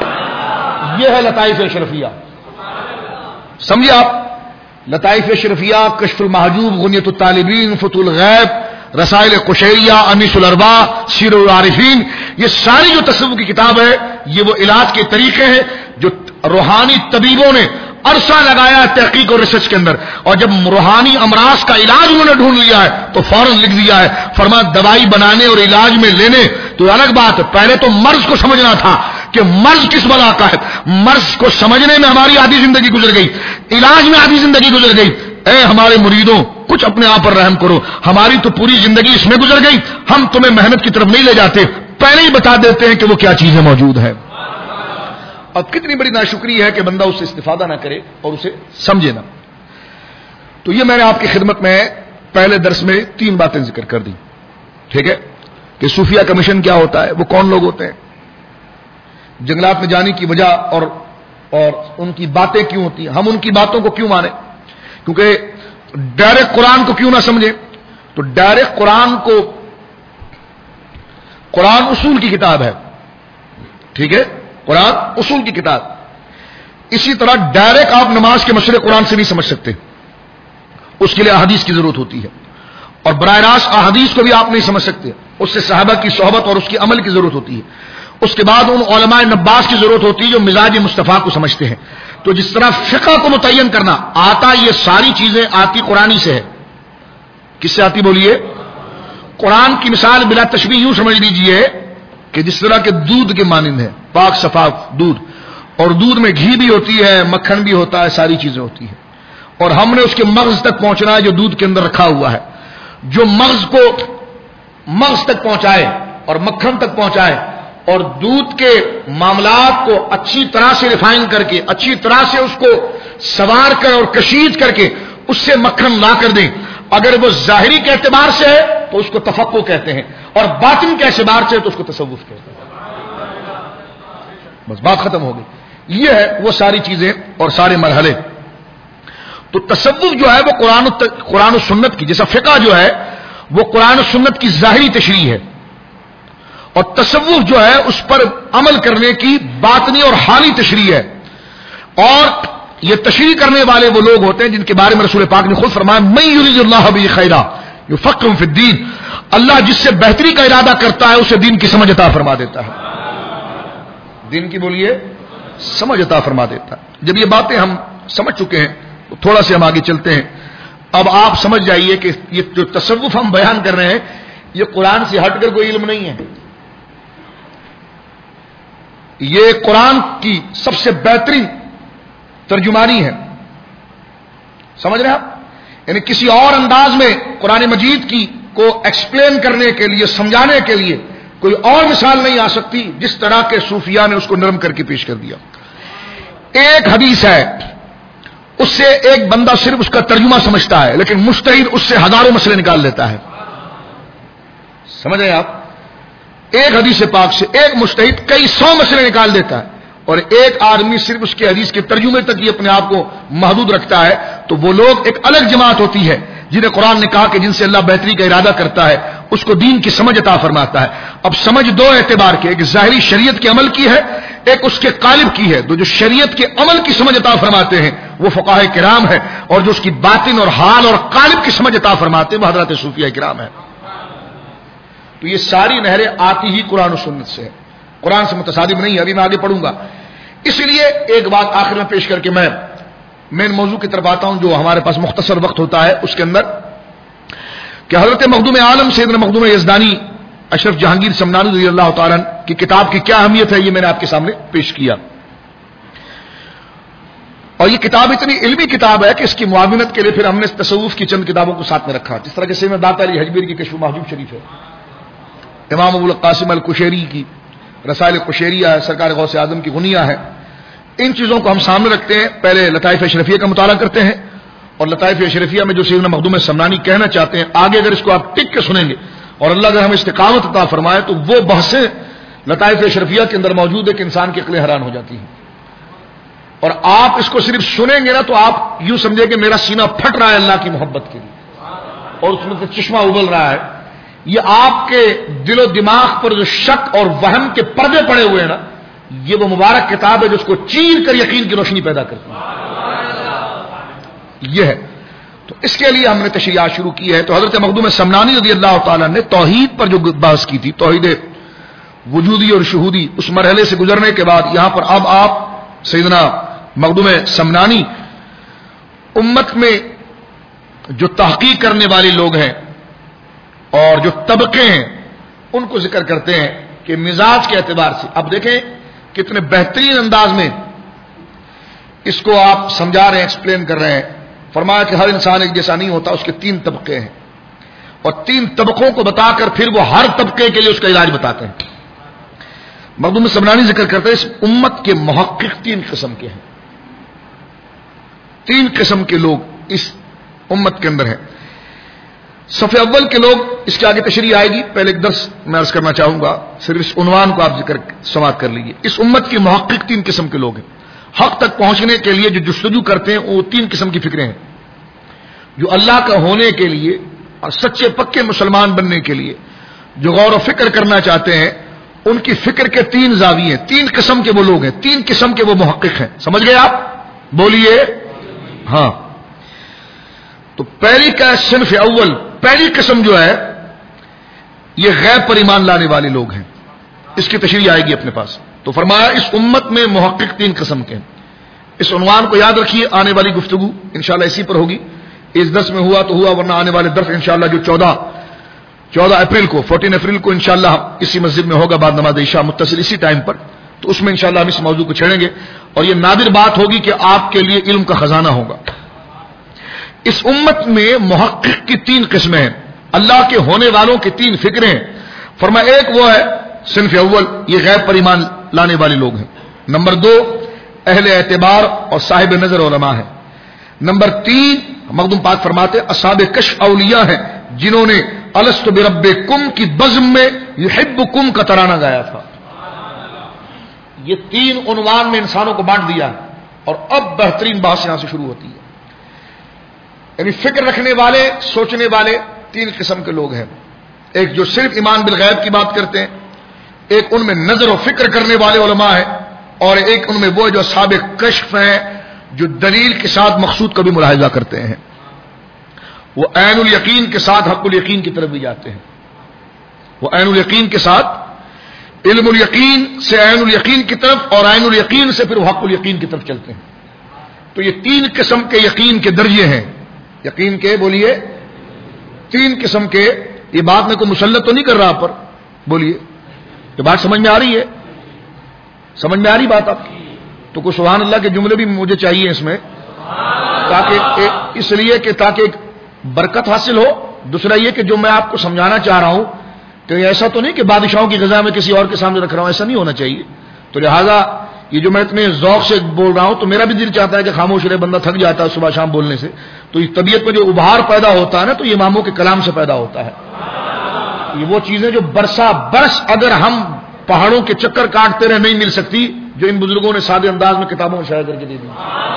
یہ ہے لطائف اشرفیہ. سمجھے آپ؟ لطائف اشرفیہ، کشف المحجوب، غنیت الطالبین، فتح الغیب، رسائل قشیریہ، انیس الارباح، سیر العارفین، یہ ساری جو تصوف کی کتاب ہے یہ وہ علاج کے طریقے ہیں جو روحانی طبیبوں نے عرصہ لگایا ہے تحقیق اور ریسرچ کے اندر. اور جب روحانی امراض کا علاج انہوں نے ڈھونڈ لیا ہے تو فوراً لکھ دیا ہے. فرمایا دوائی بنانے اور علاج میں لینے تو الگ بات ہے، پہلے تو مرض کو سمجھنا تھا کہ مرض کس بلا کا ہے. مرض کو سمجھنے میں ہماری آدھی زندگی گزر گئی، علاج میں آدھی زندگی گزر گئی. اے ہمارے مریدوں، کچھ اپنے آپ پر رحم کرو، ہماری تو پوری زندگی اس میں گزر گئی. ہم تمہیں محنت کی طرف نہیں لے جاتے، پہلے ہی بتا دیتے ہیں کہ وہ کیا چیزیں موجود ہیں. اب کتنی بڑی ناشکری ہے کہ بندہ اس سے استفادہ نہ کرے اور اسے سمجھے نہ. تو یہ میں نے آپ کی خدمت میں پہلے درس میں 3 باتیں ذکر کر دی. ٹھیک ہے کہ صوفیہ کا مشن کیا ہوتا ہے، وہ کون لوگ ہوتے ہیں، جنگلات میں جانے کی وجہ اور ان کی باتیں کیوں ہوتی ہیں، ہم ان کی باتوں کو کیوں مانیں، کیونکہ ڈائریکٹ قرآن کو کیوں نہ سمجھیں. تو ڈائریکٹ قرآن اصول کی کتاب ہے. ٹھیک ہے، قرآن اصول کی کتاب. اسی طرح ڈائریکٹ آپ نماز کے مشرے قرآن سے نہیں سمجھ سکتے، اس کے لیے احادیث کی ضرورت ہوتی ہے. اور براہ راست احادیث کو بھی آپ نہیں سمجھ سکتے، اس سے صحابہ کی صحبت اور اس کے عمل کی ضرورت ہوتی ہے. اس کے بعد ان علماء نباس کی ضرورت ہوتی ہے جو مزاج مصطفیٰ کو سمجھتے ہیں. تو جس طرح فقہ کو متعین کرنا آتا، یہ ساری چیزیں آتی قرآنی سے ہے. کس سے آتی بولیے؟ قرآن کی مثال بلا تشبیہ یوں سمجھ لیجئے کہ جس طرح کے دودھ کے مانند ہے، پاک صفاف دودھ، اور دودھ میں گھی بھی ہوتی ہے، مکھن بھی ہوتا ہے، ساری چیزیں ہوتی ہیں. اور ہم نے اس کے مغز تک پہنچنا ہے جو دودھ کے اندر رکھا ہوا ہے. جو مغز تک پہنچائے اور مکھن تک پہنچائے اور دودھ کے معاملات کو اچھی طرح سے ریفائن کر کے، اچھی طرح سے اس کو سوار کر اور کشید کر کے اس سے مکھن لا کر دیں، اگر وہ ظاہری کے اعتبار سے ہے تو اس کو تفقہ کہتے ہیں، اور باطن کے اعتبار سے ہے تو اس کو تصوف کہتے ہیں. بس بات ختم ہو گئی. یہ ہے وہ ساری چیزیں اور سارے مرحلے. تو تصوف جو ہے وہ قرآن و سنت کی، جیسا فقہ جو ہے وہ قرآن و سنت کی ظاہری تشریح ہے، اور تصوف جو ہے اس پر عمل کرنے کی باطنی اور حالی تشریح ہے. اور یہ تشریح کرنے والے وہ لوگ ہوتے ہیں جن کے بارے میں رسول پاک نے خود فرمایا من یرید اللہ بہ خیرا یفقہہم فی الدین، اللہ جس سے بہتری کا ارادہ کرتا ہے اسے دین کی سمجھ عطا فرما دیتا ہے، دین کی بولیے سمجھ عطا فرما دیتا ہے۔ جب یہ باتیں ہم سمجھ چکے ہیں تو تھوڑا سے ہم آگے چلتے ہیں۔ اب آپ سمجھ جائیے کہ یہ جو تصوف ہم بیان کر رہے ہیں یہ قرآن سے ہٹ کر کوئی علم نہیں ہے، یہ قرآن کی سب سے بہترین ترجمانی ہے، سمجھ رہے ہیں آپ؟ یعنی کسی اور انداز میں قرآن مجید کی کو ایکسپلین کرنے کے لیے، سمجھانے کے لیے کوئی اور مثال نہیں آ سکتی جس طرح کے صوفیاء نے اس کو نرم کر کے پیش کر دیا۔ ایک حدیث ہے، اس سے ایک بندہ صرف اس کا ترجمہ سمجھتا ہے، لیکن مجتہد اس سے ہزاروں مسئلے نکال لیتا ہے، سمجھ رہے ہیں آپ؟ ایک حدیث پاک سے ایک مجتہد کئی 100 مسئلے نکال دیتا ہے، اور ایک آدمی صرف اس کے حدیث کے ترجمے تک ہی اپنے آپ کو محدود رکھتا ہے، تو وہ لوگ ایک الگ جماعت ہوتی ہے جنہیں قرآن نے کہا کہ جن سے اللہ بہتری کا ارادہ کرتا ہے اس کو دین کی سمجھ عطا فرماتا ہے۔ اب سمجھ دو اعتبار کے، ایک ظاہری شریعت کے عمل کی ہے، ایک اس کے قالب کی ہے۔ جو شریعت کے عمل کی سمجھ عطا فرماتے ہیں وہ فقہاء کرام ہے، اور جو اس کی باطن اور حال اور قالب کی سمجھ عطا فرماتے ہیں وہ حضرات صوفیاء کرام ہے۔ تو یہ ساری نہریں آتی ہی قرآن و سنت سے ہے، قرآن سے متصادم نہیں ہے، ابھی میں آگے پڑھوں گا۔ اس لیے ایک بات آخر میں پیش کر کے میں مین موضوع کی طرف آتا ہوں جو ہمارے پاس مختصر وقت ہوتا ہے اس کے اندر، کہ حضرت مخدوم عالم سیدنا مخدوم یزدانی اشرف جہانگیر سمنانی رضی اللہ تعالیٰ کی کتاب کی کیا اہمیت ہے یہ میں نے آپ کے سامنے پیش کیا۔ اور یہ کتاب اتنی علمی کتاب ہے کہ اس کی معاونت کے لیے پھر ہم نے تصوف کی چند کتابوں کو ساتھ میں رکھا، جس طرح کہ سید داتا علی حجبیری کی کشف محجوب شریف ہے، امام ابو القاسم القشیری کی رسائل قشیریہ ہے، سرکار غوث اعظم کی غنیہ ہے۔ ان چیزوں کو ہم سامنے رکھتے ہیں، پہلے لطائف اشرفیہ کا مطالعہ کرتے ہیں، اور لطائف اشرفیہ میں جو سیدنا مخدوم سمنانی کہنا چاہتے ہیں آگے اگر اس کو آپ ٹک کے سنیں گے اور اللہ اگر ہمیں استقامت عطا فرمائے تو وہ بحثیں لطائف اشرفیہ کے اندر موجود ہے کہ انسان کی عقلیں حیران ہو جاتی ہیں، اور آپ اس کو صرف سنیں گے نا تو آپ یوں سمجھے کہ میرا سینہ پھٹ رہا ہے اللہ کی محبت کے لیے اور اس میں سے چشمہ ابل رہا ہے۔ یہ آپ کے دل و دماغ پر جو شک اور وہم کے پردے پڑے ہوئے ہیں نا، یہ وہ مبارک کتاب ہے جو اس کو چیر کر یقین کی روشنی پیدا کرتی ہے، یہ ہے۔ تو اس کے لیے ہم نے تشریحات شروع کی ہے۔ تو حضرت مخدوم سمنانی رضی اللہ تعالیٰ نے توحید پر جو بحث کی تھی، توحید وجودی اور شہودی، اس مرحلے سے گزرنے کے بعد یہاں پر اب آپ سیدنا مخدوم سمنانی امت میں جو تحقیق کرنے والے لوگ ہیں اور جو طبقے ہیں ان کو ذکر کرتے ہیں کہ مزاج کے اعتبار سے اب دیکھیں کتنے بہترین انداز میں اس کو آپ سمجھا رہے ہیں، ایکسپلین کر رہے ہیں۔ فرمایا کہ ہر انسان ایک جیسا نہیں ہوتا، اس کے 3 طبقے ہیں، اور 3 طبقوں کو بتا کر پھر وہ ہر طبقے کے لیے اس کا علاج بتاتے ہیں۔ مخدوم سمنانی ذکر کرتے ہیں اس امت کے محقق 3 قسم کے ہیں، 3 قسم کے لوگ اس امت کے اندر ہیں۔ صف اول کے لوگ، اس کے آگے تشریح آئے گی، پہلے ایک درس میں عرض کرنا چاہوں گا، صرف اس عنوان کو آپ ذکر سماعت کر لیجیے۔ اس امت کے محقق 3 قسم کے لوگ ہیں، حق تک پہنچنے کے لیے جو جستجو کرتے ہیں وہ 3 قسم کی فکریں ہیں، جو اللہ کا ہونے کے لیے اور سچے پکے مسلمان بننے کے لیے جو غور و فکر کرنا چاہتے ہیں، ان کی فکر کے 3 زاویے، 3 قسم کے وہ لوگ ہیں، 3 قسم کے وہ محقق ہیں۔ سمجھ گئے آپ؟ بولیے ہاں۔ تو پہلی کا صنف اول، پہلی قسم جو ہے یہ غیب پر ایمان لانے والے لوگ ہیں، اس کی تشریح آئے گی اپنے پاس۔ تو فرمایا اس امت میں محقق 3 قسم کے ہیں۔ اس عنوان کو یاد رکھیے، آنے والی گفتگو انشاءاللہ اسی پر ہوگی۔ اس درس میں ہوا تو ہوا، ورنہ آنے والے درس انشاءاللہ جو 14 اپریل کو 14 اپریل کو انشاءاللہ اسی مسجد میں ہوگا بعد نماز عشاء متصل اسی ٹائم پر، تو اس میں انشاءاللہ ہم اس موضوع کو چھیڑیں گے، اور یہ نادر بات ہوگی کہ آپ کے لیے علم کا خزانہ ہوگا۔ اس امت میں محقق کی 3 قسمیں ہیں، اللہ کے ہونے والوں کی 3 فکریں ہیں۔ فرمایا ایک وہ ہے صنف اول، یہ غیب پر ایمان لانے والے لوگ ہیں۔ نمبر 2 اہل اعتبار اور صاحب نظر علماء ہیں۔ نمبر 3 مخدوم پاک فرماتے اصحاب کشف اولیاء ہیں، جنہوں نے الست بربکم کی بزم میں یحبکم کا ترانہ گایا تھا۔ یہ 3 عنوان میں انسانوں کو بانٹ دیا ہے، اور اب بہترین بحث یہاں سے شروع ہوتی ہے۔ یعنی فکر رکھنے والے، سوچنے والے 3 قسم کے لوگ ہیں، ایک جو صرف ایمان بالغیب کی بات کرتے ہیں، ایک ان میں نظر و فکر کرنے والے علماء ہیں، اور ایک ان میں وہ جو اصحاب کشف ہیں جو دلیل کے ساتھ مقصود کا بھی ملاحظہ کرتے ہیں۔ وہ عین الیقین کے ساتھ حق الیقین کی طرف بھی جاتے ہیں. وہ عین الیقین کے ساتھ علم الیقین سے عین الیقین کی طرف اور عین الیقین سے پھر وہ حق الیقین کی طرف چلتے ہیں. تو یہ 3 قسم کے یقین کے درجے ہیں. یقین کے بولیے 3 قسم کے. یہ بات میں کوئی مسلط تو نہیں کر رہا آپ پر, بولیے یہ بات سمجھ میں آ رہی ہے؟ سمجھ میں آ رہی بات آپ کی؟ تو کوئی سبحان اللہ کے جملے بھی مجھے چاہیے اس میں, تاکہ اس لیے کہ تاکہ ایک برکت حاصل ہو. دوسرا یہ کہ جو میں آپ کو سمجھانا چاہ رہا ہوں تو ایسا تو نہیں کہ بادشاہوں کی غذا میں کسی اور کے سامنے رکھ رہا ہوں, ایسا نہیں ہونا چاہیے. تو لہذا یہ جو میں اتنے ذوق سے بول رہا ہوں تو میرا بھی دل چاہتا ہے کہ خاموش رہے, بندہ تھک جاتا ہے صبح شام بولنے سے. تو اس طبیعت میں جو ابھار پیدا ہوتا ہے نا, تو یہ اماموں کے کلام سے پیدا ہوتا ہے. یہ وہ چیزیں جو برسا برس اگر ہم پہاڑوں کے چکر کاٹتے رہے نہیں مل سکتی, جو ان بزرگوں نے سادے انداز میں کتابوں میں شائع کر کے دے دی.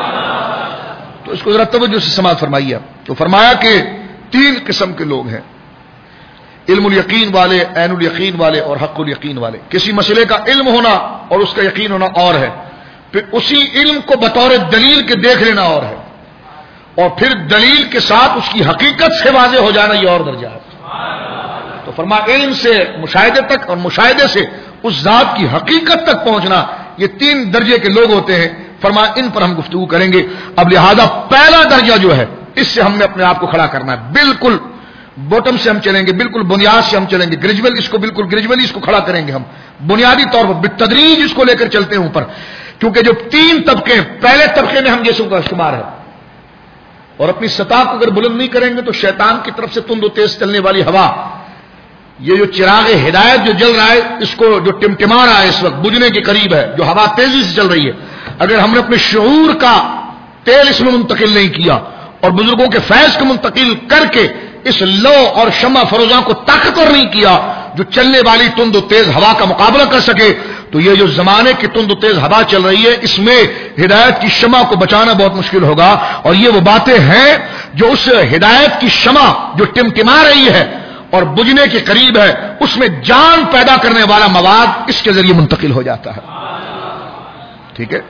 تو اس کو ذرا توجہ سے سماعت فرمائیے. تو فرمایا کہ 3 قسم کے لوگ ہیں, علم الیقین والے, عین الیقین والے اور حق الیقین والے. کسی مسئلے کا علم ہونا اور اس کا یقین ہونا اور ہے, پھر اسی علم کو بطور دلیل کے دیکھ لینا اور ہے, اور پھر دلیل کے ساتھ اس کی حقیقت سے واضح ہو جانا یہ اور درجہ ہے. تو فرما علم سے مشاہدے تک اور مشاہدے سے اس ذات کی حقیقت تک پہنچنا, یہ 3 درجے کے لوگ ہوتے ہیں. فرما ان پر ہم گفتگو کریں گے. اب لہذا پہلا درجہ جو ہے اس سے ہم نے اپنے آپ کو کھڑا کرنا ہے. بالکل بوٹم سے ہم چلیں گے, بالکل بنیاد سے ہم چلیں گے, گریجول اس کو بالکل گریجولی اس کو کھڑا کریں گے ہم, بنیادی طور پر بالتدریج اس کو لے کر چلتے ہیں اوپر. کیونکہ جو 3 طبقے, پہلے طبقے میں ہم جیسوں کا شمار ہے, اور اپنی سطح کو اگر بلند نہیں کریں گے تو شیطان کی طرف سے تند و تیز چلنے والی ہوا, یہ جو چراغ ہدایت جو جل رہا ہے, اس کو جو ٹمٹما رہا ہے اس وقت بجھنے کے قریب ہے, جو ہوا تیزی سے چل رہی ہے, اگر ہم نے اپنے شعور کا تیل اس میں منتقل نہیں کیا اور بزرگوں کے فیض کو منتقل کر کے اس لو اور شمع فروزاں کو طاقتور نہیں کیا جو چلنے والی تند و تیز ہوا کا مقابلہ کر سکے, تو یہ جو زمانے کی تند و تیز ہوا چل رہی ہے اس میں ہدایت کی شمع کو بچانا بہت مشکل ہوگا. اور یہ وہ باتیں ہیں جو اس ہدایت کی شمع جو ٹمٹما رہی ہے اور بجھنے کے قریب ہے, اس میں جان پیدا کرنے والا مواد اس کے ذریعے منتقل ہو جاتا ہے. ٹھیک ہے,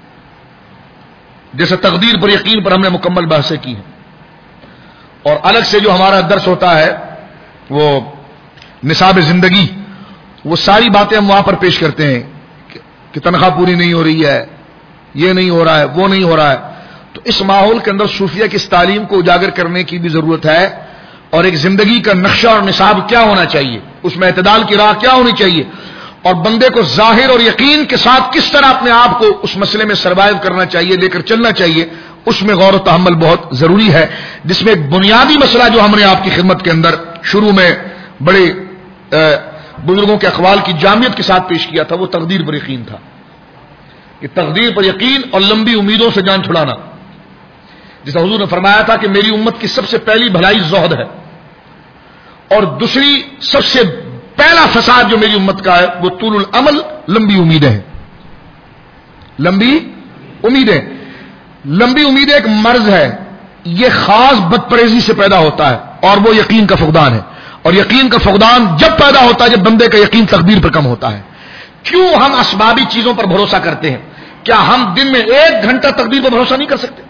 جیسے تقدیر پر یقین پر ہم نے مکمل بحثیں کی ہیں, اور الگ سے جو ہمارا درس ہوتا ہے وہ نصاب زندگی, وہ ساری باتیں ہم وہاں پر پیش کرتے ہیں کہ تنخواہ پوری نہیں ہو رہی ہے, یہ نہیں ہو رہا ہے, وہ نہیں ہو رہا ہے. تو اس ماحول کے اندر صوفیہ کی اس تعلیم کو اجاگر کرنے کی بھی ضرورت ہے, اور ایک زندگی کا نقشہ اور نصاب کیا ہونا چاہیے, اس میں اعتدال کی راہ کیا ہونی چاہیے, اور بندے کو ظاہر اور یقین کے ساتھ کس طرح اپنے آپ کو اس مسئلے میں سروائیو کرنا چاہیے, لے کر چلنا چاہیے, اس میں غور و تحمل بہت ضروری ہے. جس میں ایک بنیادی مسئلہ جو ہم نے آپ کی خدمت کے اندر شروع میں بڑے بزرگوں کے اقوال کی جامعت کے ساتھ پیش کیا تھا, وہ تقدیر پر یقین تھا. کہ تقدیر پر یقین اور لمبی امیدوں سے جان چھڑانا, جیسا حضور نے فرمایا تھا کہ میری امت کی سب سے پہلی بھلائی زہد ہے, اور دوسری سب سے پہلا فساد جو میری امت کا ہے وہ طول العمل, لمبی امیدیں ہیں. لمبی امیدیں, لمبی امیدیں ایک مرض ہے, یہ خاص بد پریزی سے پیدا ہوتا ہے, اور وہ یقین کا فقدان ہے. اور یقین کا فقدان جب پیدا ہوتا ہے جب بندے کا یقین تقدیر پر کم ہوتا ہے. کیوں ہم اسبابی چیزوں پر بھروسہ کرتے ہیں؟ کیا ہم دن میں 1 گھنٹہ تقدیر پر بھروسہ نہیں کر سکتے؟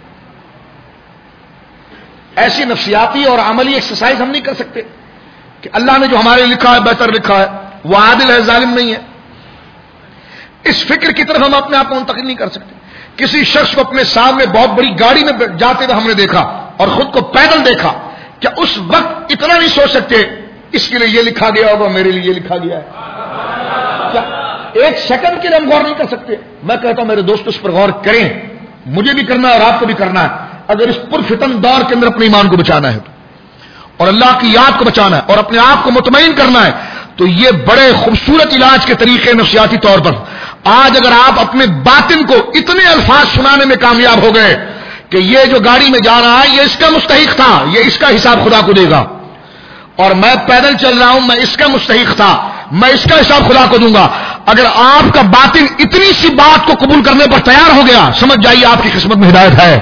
ایسی نفسیاتی اور عملی ایکسرسائز ہم نہیں کر سکتے کہ اللہ نے جو ہمارے لکھا ہے بہتر لکھا ہے, وہ عادل ہے, ظالم نہیں ہے. اس فکر کی طرف ہم اپنے آپ کو منتقل نہیں کر سکتے. کسی شخص کو اپنے سامنے بہت بڑی گاڑی میں جاتے ہوئے ہم نے دیکھا اور خود کو پیدل دیکھا, کیا اس وقت اتنا نہیں سوچ سکتے اس کے لیے یہ لکھا گیا ہوگا, میرے لیے یہ لکھا گیا ہے؟ کیا 1 سیکنڈ کے لیے ہم غور نہیں کر سکتے؟ میں کہتا ہوں میرے دوست اس پر غور کریں, مجھے بھی کرنا ہے اور آپ کو بھی کرنا ہے. اگر اس پرفتن دور کے اندر اپنے ایمان کو بچانا ہے اور اللہ کی یاد کو بچانا ہے اور اپنے آپ کو مطمئن کرنا ہے, تو یہ بڑے خوبصورت علاج کے طریقے نفسیاتی طور پر. آج اگر آپ اپنے باطن کو اتنے الفاظ سنانے میں کامیاب ہو گئے کہ یہ جو گاڑی میں جا رہا ہے یہ اس کا مستحق تھا, یہ اس کا حساب خدا کو دے گا, اور میں پیدل چل رہا ہوں میں اس کا مستحق تھا, میں اس کا حساب خدا کو دوں گا. اگر آپ کا باطن اتنی سی بات کو قبول کرنے پر تیار ہو گیا, سمجھ جائیے آپ کی قسمت میں ہدایت ہے.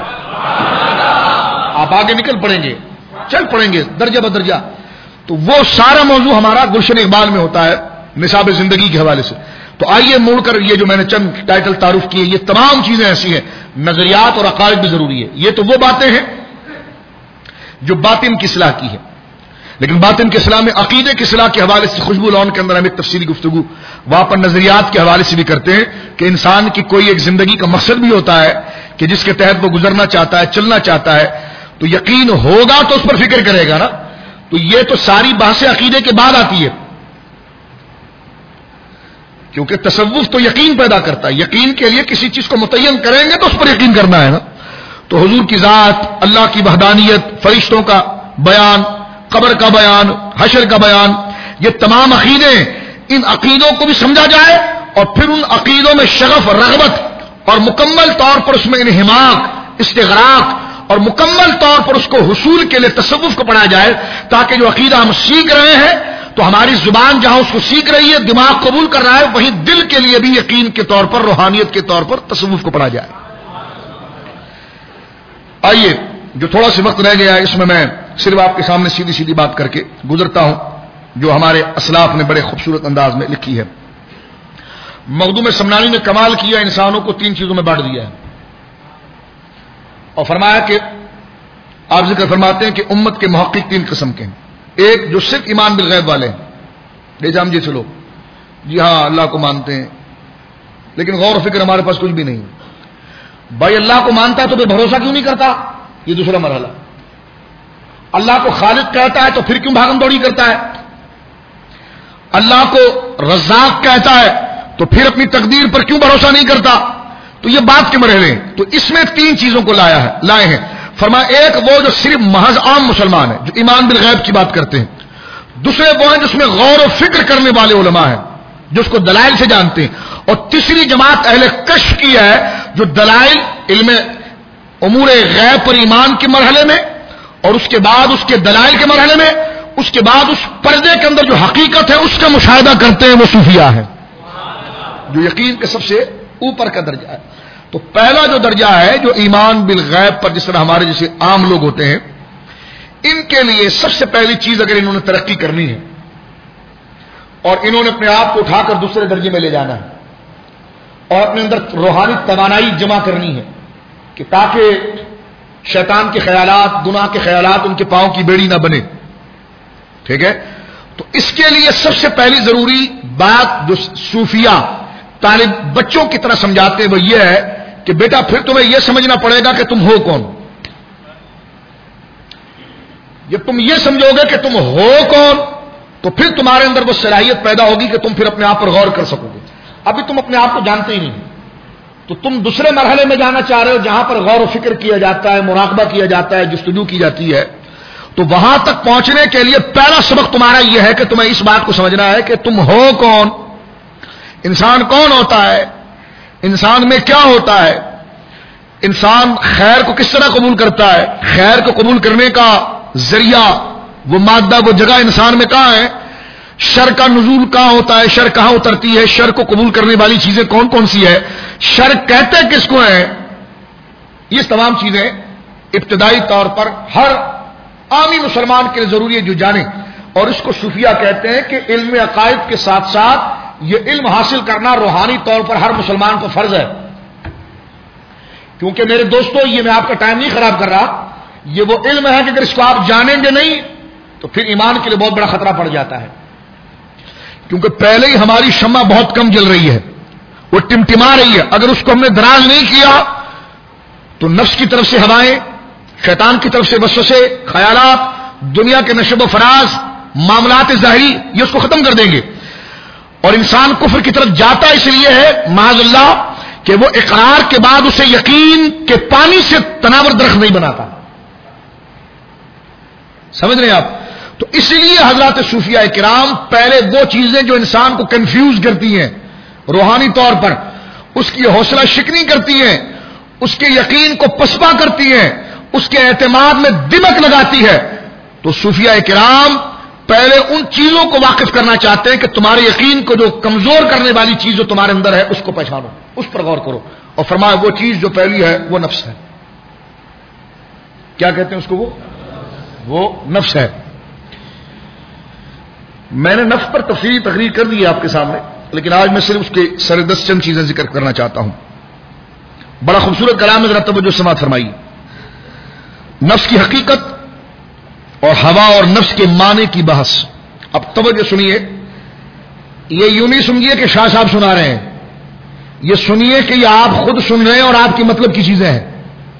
آپ آگے نکل پڑیں گے, چل پڑیں گے درجہ بدرجہ. تو وہ سارا موضوع ہمارا گلشن اقبال میں ہوتا ہے نصاب زندگی کے حوالے سے. تو آئیے مڑ کر یہ جو میں نے چند ٹائٹل تعارف کیے, یہ تمام چیزیں ایسی ہیں, نظریات اور عقائد بھی ضروری ہے. یہ تو وہ باتیں ہیں جو باطن کی اصلاح کی ہے. لیکن باطن کی اصلاح میں عقیدے کی اصلاح کے حوالے سے خوشبو لون کے اندر ہم ایک تفصیلی گفتگو وہاں پر نظریات کے حوالے سے بھی کرتے ہیں کہ انسان کی کوئی ایک زندگی کا مقصد بھی ہوتا ہے کہ جس کے تحت وہ گزرنا چاہتا ہے، چلنا چاہتا ہے، تو یقین ہوگا تو اس پر فکر کرے گا نا. تو یہ تو ساری بحث عقیدے کے بعد آتی ہے، کیونکہ تصوف تو یقین پیدا کرتا ہے. یقین کے لیے کسی چیز کو متعین کریں گے تو اس پر یقین کرنا ہے نا. تو حضور کی ذات، اللہ کی وحدانیت، فرشتوں کا بیان، قبر کا بیان، حشر کا بیان، یہ تمام عقیدے، ان عقیدوں کو بھی سمجھا جائے اور پھر ان عقیدوں میں شغف، رغبت اور مکمل طور پر اس میں انہماک، استغراق اور مکمل طور پر اس کو حصول کے لیے تصوف کو پڑھا جائے، تاکہ جو عقیدہ ہم سیکھ رہے ہیں تو ہماری زبان جہاں اس کو سیکھ رہی ہے، دماغ قبول کر رہا ہے، وہیں دل کے لیے بھی یقین کے طور پر، روحانیت کے طور پر تصوف کو پڑھا جائے. آئیے جو تھوڑا سا وقت رہ گیا ہے اس میں صرف آپ کے سامنے سیدھی سیدھی بات کر کے گزرتا ہوں جو ہمارے اسلاف نے بڑے خوبصورت انداز میں لکھی ہے. مخدوم سمنانی نے کمال کیا، انسانوں کو 3 چیزوں میں بانٹ دیا ہے اور فرمایا کہ آپ ذکر فرماتے ہیں کہ امت کے محقق 3 قسم کے ہیں. ایک جو صرف ایمان بالغیب والے ہیں، لے جام جیسے لوگ، جی ہاں اللہ کو مانتے ہیں لیکن غور و فکر ہمارے پاس کچھ بھی نہیں. بھائی اللہ کو مانتا ہے تو پھر بھروسہ کیوں نہیں کرتا؟ یہ دوسرا مرحلہ. اللہ کو خالق کہتا ہے تو پھر کیوں بھاگم دوڑی کرتا ہے؟ اللہ کو رزاق کہتا ہے تو پھر اپنی تقدیر پر کیوں بھروسہ نہیں کرتا؟ تو یہ بات کے مرحلے ہیں. تو اس میں 3 چیزوں کو لائے ہیں. فرمایا ایک وہ جو صرف محض عام مسلمان ہیں جو ایمان بالغیب کی بات کرتے ہیں. دوسرے وہ ہیں جس میں غور و فکر کرنے والے علماء ہیں جو اس کو دلائل سے جانتے ہیں. اور تیسری جماعت اہل کشف کی ہے جو دلائل، علم امور غیب پر ایمان کے مرحلے میں اور اس کے بعد اس کے دلائل کے مرحلے میں، اس کے بعد اس پردے کے اندر جو حقیقت ہے اس کا مشاہدہ کرتے ہیں، وہ صوفیہ ہے جو یقین کے سب سے اوپر کا درجہ ہے. تو پہلا جو درجہ ہے جو ایمان بالغیب پر، جس طرح ہمارے جیسے عام لوگ ہوتے ہیں، ان کے لیے سب سے پہلی چیز اگر انہوں نے ترقی کرنی ہے اور انہوں نے اپنے آپ کو اٹھا کر دوسرے درجے میں لے جانا ہے اور اپنے اندر روحانی توانائی جمع کرنی ہے کہ تاکہ شیطان کے خیالات، گناہ کے خیالات ان کے پاؤں کی بیڑی نہ بنے. ٹھیک ہے؟ تو اس کے لیے سب سے پہلی ضروری بات جو صوفیہ طالب بچوں کی طرح سمجھاتے ہیں وہ یہ ہے کہ بیٹا پھر تمہیں یہ سمجھنا پڑے گا کہ تم ہو کون. جب تم یہ سمجھو گے کہ تم ہو کون تو پھر تمہارے اندر وہ صلاحیت پیدا ہوگی کہ تم پھر اپنے آپ پر غور کر سکو گے. ابھی تم اپنے آپ کو جانتے ہی نہیں، تو تم دوسرے مرحلے میں جانا چاہ رہے ہو جہاں پر غور و فکر کیا جاتا ہے، مراقبہ کیا جاتا ہے، جستجو کی جاتی ہے. تو وہاں تک پہنچنے کے لیے پہلا سبق تمہارا یہ ہے کہ تمہیں اس بات کو سمجھنا ہے کہ تم ہو کون، انسان کون ہوتا ہے، انسان میں کیا ہوتا ہے، انسان خیر کو کس طرح قبول کرتا ہے، خیر کو قبول کرنے کا ذریعہ، وہ مادہ، وہ جگہ انسان میں کہاں ہے، شر کا نزول کہاں ہوتا ہے، شر کہاں اترتی ہے، شر کو قبول کرنے والی چیزیں کون کون سی ہے، شر کہتے کس کو ہیں. یہ تمام چیزیں ابتدائی طور پر ہر عامی مسلمان کے لیے ضروری ہے جو جانے. اور اس کو صوفیہ کہتے ہیں کہ علم عقائد کے ساتھ ساتھ یہ علم حاصل کرنا روحانی طور پر ہر مسلمان کو فرض ہے. کیونکہ میرے دوستو، یہ میں آپ کا ٹائم نہیں خراب کر رہا، یہ وہ علم ہے کہ اگر اس کو آپ جانیں گے نہیں تو پھر ایمان کے لیے بہت بڑا خطرہ پڑ جاتا ہے. کیونکہ پہلے ہی ہماری شمع بہت کم جل رہی ہے، وہ ٹمٹما رہی ہے. اگر اس کو ہم نے دراز نہیں کیا تو نفس کی طرف سے ہوائیں، شیطان کی طرف سے وسوسے، خیالات، دنیا کے نشب و فراز، معاملات ظاہری، یہ اس کو ختم کر دیں گے. اور انسان کفر کی طرف جاتا اس لیے ہے معاذ اللہ کہ وہ اقرار کے بعد اسے یقین کے پانی سے تناور درخت نہیں بناتا. سمجھ رہے ہیں آپ؟ تو اس لیے حضرات صوفیہ کرام پہلے وہ چیزیں جو انسان کو کنفیوز کرتی ہیں روحانی طور پر، اس کی حوصلہ شکنی کرتی ہیں، اس کے یقین کو پسپا کرتی ہیں، اس کے اعتماد میں دمک لگاتی ہے، تو صوفیہ کرام پہلے ان چیزوں کو واقف کرنا چاہتے ہیں کہ تمہارے یقین کو جو کمزور کرنے والی چیز جو تمہارے اندر ہے اس کو پہچانو، اس پر غور کرو. اور فرمایا وہ چیز جو پہلی ہے وہ نفس ہے. کیا کہتے ہیں اس کو؟ وہ نفس ہے. میں نے نفس پر تفصیلی تقریر کر دی ہے آپ کے سامنے، لیکن آج میں صرف اس کے سردست چند چیزیں ذکر کرنا چاہتا ہوں. بڑا خوبصورت کلام ہے، ذرا توجہ سماعت فرمائیے. نفس کی حقیقت اور ہوا اور نفس کے معنی کی بحث. اب توجہ سنیے، یہ یوں نہیں سمجھیے کہ شاہ صاحب سنا رہے ہیں، یہ سنیے کہ یہ آپ خود سن رہے ہیں اور آپ کی مطلب کی چیزیں ہیں.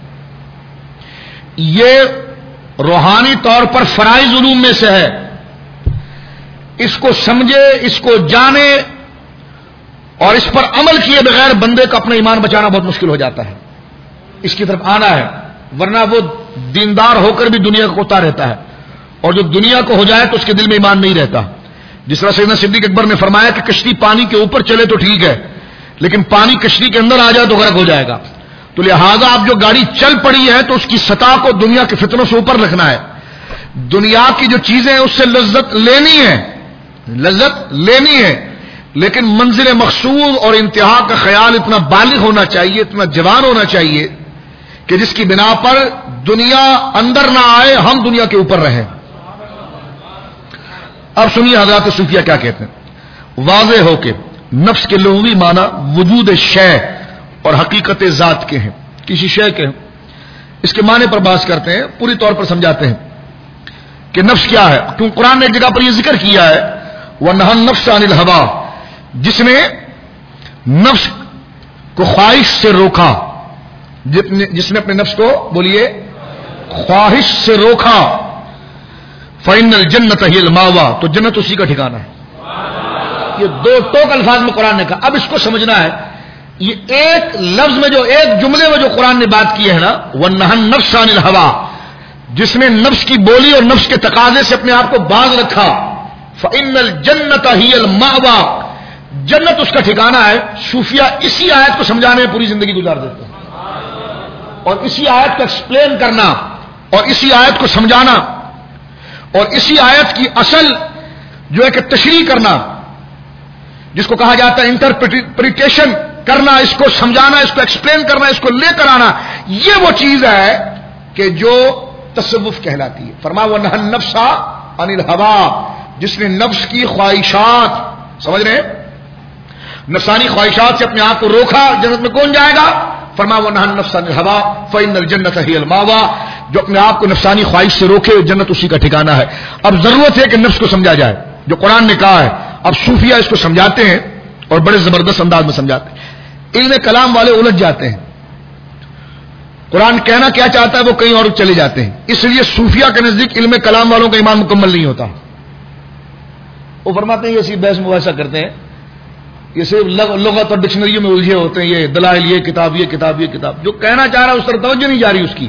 یہ روحانی طور پر فرائض علوم میں سے ہے. اس کو سمجھے، اس کو جانے اور اس پر عمل کیے بغیر بندے کا اپنا ایمان بچانا بہت مشکل ہو جاتا ہے. اس کی طرف آنا ہے، ورنہ وہ دیندار ہو کر بھی دنیا کو کوتا رہتا ہے، اور جو دنیا کو ہو جائے تو اس کے دل میں ایمان نہیں رہتا. جس طرح سیدنا صدیق اکبر نے فرمایا کہ کشتی پانی کے اوپر چلے تو ٹھیک ہے، لیکن پانی کشتی کے اندر آ جائے تو غرق ہو جائے گا. تو لہذا آپ جو گاڑی چل پڑی ہے تو اس کی سطح کو دنیا کے فتنوں سے اوپر رکھنا ہے. دنیا کی جو چیزیں ہیں اس سے لذت لینی ہے، لیکن منزل مقصود اور انتہا کا خیال اتنا بالغ ہونا چاہیے، اتنا جوان ہونا چاہیے کہ جس کی بنا پر دنیا اندر نہ آئے، ہم دنیا کے اوپر رہیں. اب سنیے حضرات صوفیہ کیا کہتے ہیں. واضح ہو کہ نفس کے لغوی معنی وجود شے اور حقیقت ذات کے ہیں، کسی شے کے ہیں. اس کے معنی پر بحث کرتے ہیں، پوری طور پر سمجھاتے ہیں کہ نفس کیا ہے. کیوں قرآن نے ایک جگہ پر یہ ذکر کیا ہے وَنَهَا النَّفْسَ عَنِ الْهَوَىٰ، جس نے نفس کو خواہش سے روکا، جس نے اپنے نفس کو بولیے خواہش سے روکا. فَإِنَّ الْجَنَّةَ هِيَ الْمَأْوَىٰ، تو جنت اسی کا ٹھکانہ ہے. یہ دو ٹوک الفاظ میں قرآن نے کہا. اب اس کو سمجھنا ہے، یہ ایک لفظ میں جو، ایک جملے میں جو قرآن نے بات کی ہے نا، وَنَهَا النَّفْسَ عَنِ الْهَوَىٰ، جس نے نفس کی بولی اور نفس کے تقاضے سے اپنے آپ کو باز رکھا. فَإِنَّ الْجَنَّةَ هِيَ الْمَأْوَىٰ، جنت اس کا ٹھکانہ ہے. صوفیہ اسی آیت کو سمجھانے میں پوری زندگی گزار دیتے ہیں، اور اسی آیت کو ایکسپلین کرنا، اور اسی آیت کو سمجھانا، اور اسی آیت کی اصل جو ہے کہ تشریح کرنا، جس کو کہا جاتا ہے انٹرپریٹیشن کرنا، اس کو سمجھانا، اس کو ایکسپلین کرنا، اس کو لے کر آنا، یہ وہ چیز ہے کہ جو تصوف کہلاتی ہے. فرمایا وَنَهَا النَّفْسَ عَنِ الْهَوَىٰ، جس نے نفس کی خواہشات، سمجھ رہے ہیں، نفسانی خواہشات سے اپنے آپ کو روکا. جنت میں کون جائے گا؟ فرمایا وَنَهَا النَّفْسَ عَنِ الْهَوَىٰ فَإِنَّ الْجَنَّةَ هِيَ الْمَأْوَىٰ، جو اپنے آپ کو نفسانی خواہش سے روکے، جنت اسی کا ٹھکانہ ہے. اب ضرورت ہے کہ نفس کو سمجھا جائے جو قرآن نے کہا ہے. اب صوفیہ اس کو سمجھاتے ہیں اور بڑے زبردست انداز میں سمجھاتے ہیں. علم کلام والے الجھ جاتے ہیں، قرآن کہنا کیا چاہتا ہے وہ کہیں اور چلے جاتے ہیں. اس لیے صوفیہ کے نزدیک علم کلام والوں کا ایمان مکمل نہیں ہوتا. وہ فرماتے ہیں یہ اسی بحث مباحثہ کرتے ہیں، یہ صرف لغت اور ڈکشنریوں میں الجھے ہوتے ہیں، یہ دلائل، یہ کتاب، یہ کتاب، یہ کتاب. جو کہنا چاہ رہا ہے اس طرف توجہ نہیں جا رہی اس کی.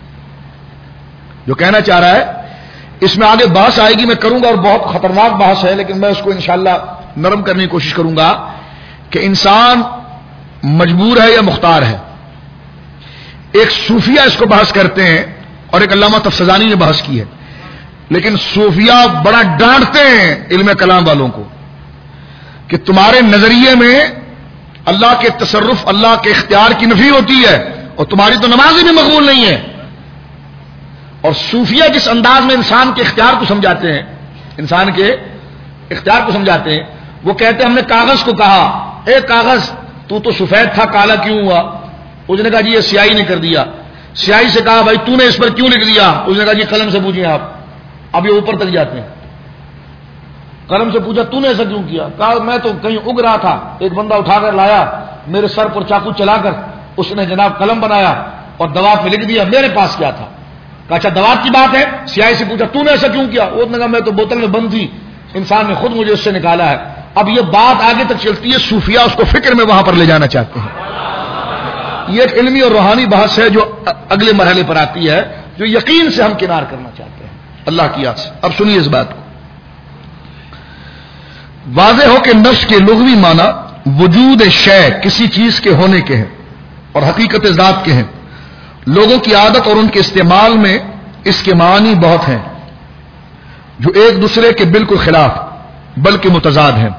جو کہنا چاہ رہا ہے اس میں آگے بحث آئے گی، میں کروں گا، اور بہت خطرناک بحث ہے، لیکن میں اس کو انشاءاللہ نرم کرنے کی کوشش کروں گا کہ انسان مجبور ہے یا مختار ہے. ایک صوفیہ اس کو بحث کرتے ہیں اور ایک علامہ تفسیرانی نے بحث کی ہے. لیکن صوفیہ بڑا ڈانٹتے ہیں علم کلام والوں کو کہ تمہارے نظریے میں اللہ کے تصرف، اللہ کے اختیار کی نفی ہوتی ہے، اور تمہاری تو نمازیں بھی مقبول نہیں ہے. اور صوفیہ جس انداز میں انسان کے اختیار کو سمجھاتے ہیں، انسان کے اختیار کو سمجھاتے ہیں، وہ کہتے ہیں ہم نے کاغذ کو کہا اے کاغذ تو سفید تھا کالا کیوں ہوا؟ اس نے کہا جی یہ سیاہی نے کر دیا. سیاہی سے کہا بھائی تو نے اس پر کیوں لکھ دیا؟ اس نے کہا جی قلم سے پوچھیں آپ. اب یہ اوپر تک جاتے ہیں. قلم سے پوچھا تو نے ایسا کیوں کیا؟ کہا میں تو کہیں اگ رہا تھا، ایک بندہ اٹھا کر لایا، میرے سر پر چاقو چلا کر اس نے جناب قلم بنایا اور دوات میں لکھ دیا، میرے پاس کیا تھا؟ کہا اچھا دوات کی بات ہے. سیاہی سے پوچھا تو نے ایسا کیوں کیا؟ اس نے کہا میں تو بوتل میں بند تھی، انسان نے خود مجھے اس سے نکالا ہے. اب یہ بات آگے تک چلتی ہے، صوفیہ اس کو فکر میں وہاں پر لے جانا چاہتے ہیں. یہ ایک علمی اور روحانی بحث ہے جو اگلے مرحلے پر آتی ہے، جو یقین سے ہم کنار کرنا چاہتے ہیں اللہ کی یاد سے. اب سنیے اس بات کو. واضح ہو کہ نفس کے لغوی معنی وجود شے، کسی چیز کے ہونے کے ہیں، اور حقیقت ذات کے ہیں. لوگوں کی عادت اور ان کے استعمال میں اس کے معنی بہت ہیں جو ایک دوسرے کے بالکل خلاف بلکہ متضاد ہیں.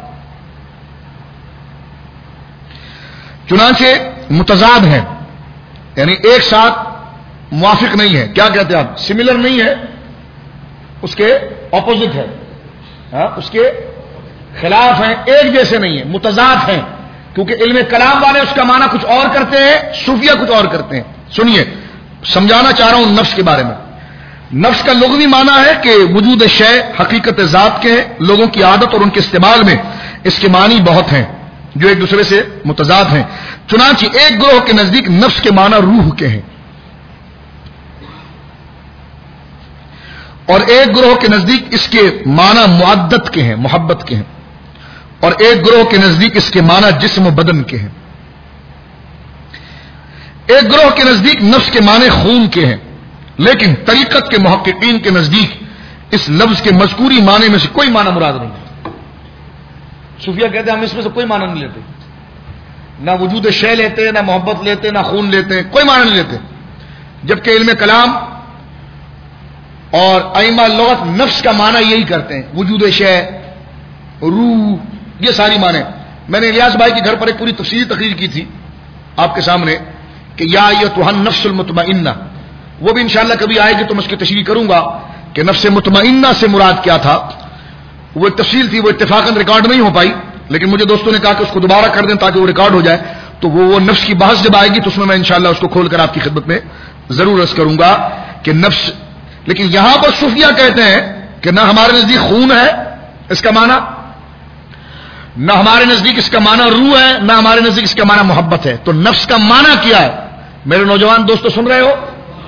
چنانچہ متضاد ہیں یعنی ایک ساتھ موافق نہیں ہے. کیا کہتے ہیں آپ؟ سملر نہیں ہے، اس کے اپوزٹ ہے، اس کے خلاف ہیں، ایک جیسے نہیں ہیں، متضاد ہیں. کیونکہ علم کلام والے اس کا معنی کچھ اور کرتے ہیں، صوفیہ کچھ اور کرتے ہیں. سنیے، سمجھانا چاہ رہا ہوں نفس کے بارے میں. نفس کا لغوی معنی ہے کہ وجود شے حقیقت ذات کے ہیں، لوگوں کی عادت اور ان کے استعمال میں اس کے معنی بہت ہیں جو ایک دوسرے سے متضاد ہیں۔ چنانچہ ایک گروہ کے نزدیک نفس کے معنی روح کے ہیں، اور ایک گروہ کے نزدیک اس کے معنی معدت کے ہیں، محبت کے ہیں، اور ایک گروہ کے نزدیک اس کے معنی جسم و بدن کے ہیں۔ ایک گروہ کے نزدیک نفس کے معنی خون کے ہیں، لیکن طریقت کے محققین کے نزدیک اس لفظ کے مذکوری معنی میں سے کوئی معنی مراد نہیں ہے۔ صوفیہ کہتے ہیں ہم اس میں سے کوئی معنی نہیں لیتے، نہ وجود شے لیتے، نہ محبت لیتے، نہ خون لیتے، کوئی معنی نہیں لیتے، جبکہ علم کلام اور ائمہ لغت نفس کا معنی یہی کرتے ہیں، وجود شے، روح، یہ ساری معنی۔ میں نے الیاس بھائی کے گھر پر ایک پوری تفصیلی تقریر کی تھی آپ کے سامنے کہ یا ایتھا النفس المطمئنہ، وہ بھی انشاءاللہ کبھی آئے گی تو میں اس کی تشریح کروں گا کہ نفس مطمئنہ سے مراد کیا تھا۔ وہ ایک تفصیل تھی، وہ اتفاقاً ریکارڈ نہیں ہو پائی، لیکن مجھے دوستوں نے کہا کہ اس کو دوبارہ کر دیں تاکہ وہ ریکارڈ ہو جائے، تو وہ نفس کی بحث جب آئے گی تو اس میں انشاءاللہ اس کو کھول کر آپ کی خدمت میں ضرور عرض کروں گا کہ نفس۔ لیکن یہاں پر صوفیہ کہتے ہیں کہ نہ ہمارے نزدیک خون ہے اس کا معنی، نہ ہمارے نزدیک اس کا معنی روح ہے، نہ ہمارے نزدیک اس کا معنی محبت ہے۔ تو نفس کا معنی کیا ہے؟ میرے نوجوان دوستو سن رہے ہو؟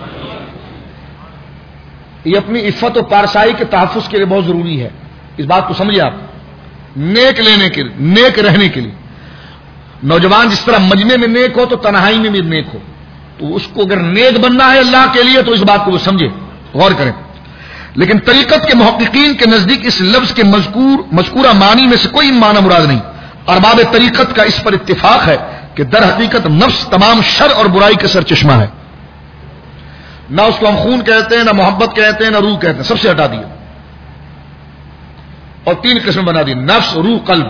یہ اپنی عفت و پارسائی کے تحفظ کے لیے بہت ضروری ہے، اس بات کو سمجھے آپ، نیک لینے کے لیے، نیک رہنے کے لیے۔ نوجوان جس طرح مجمع میں نیک ہو تو تنہائی میں بھی نیک ہو، تو اس کو اگر نیک بننا ہے اللہ کے لیے تو اس بات کو وہ سمجھے، غور کریں۔ لیکن طریقت کے محققین کے نزدیک اس لفظ کے مذکورہ معنی میں سے کوئی معنی مراد نہیں۔ ارباب طریقت کا اس پر اتفاق ہے کہ در حقیقت نفس تمام شر اور برائی کا سرچشمہ ہے۔ نہ اس کو ہم خون کہتے ہیں، نہ محبت کہتے ہیں، نہ روح کہتے ہیں، سب سے ہٹا دیا اور تین قسم بنا دی: نفس، روح، قلب۔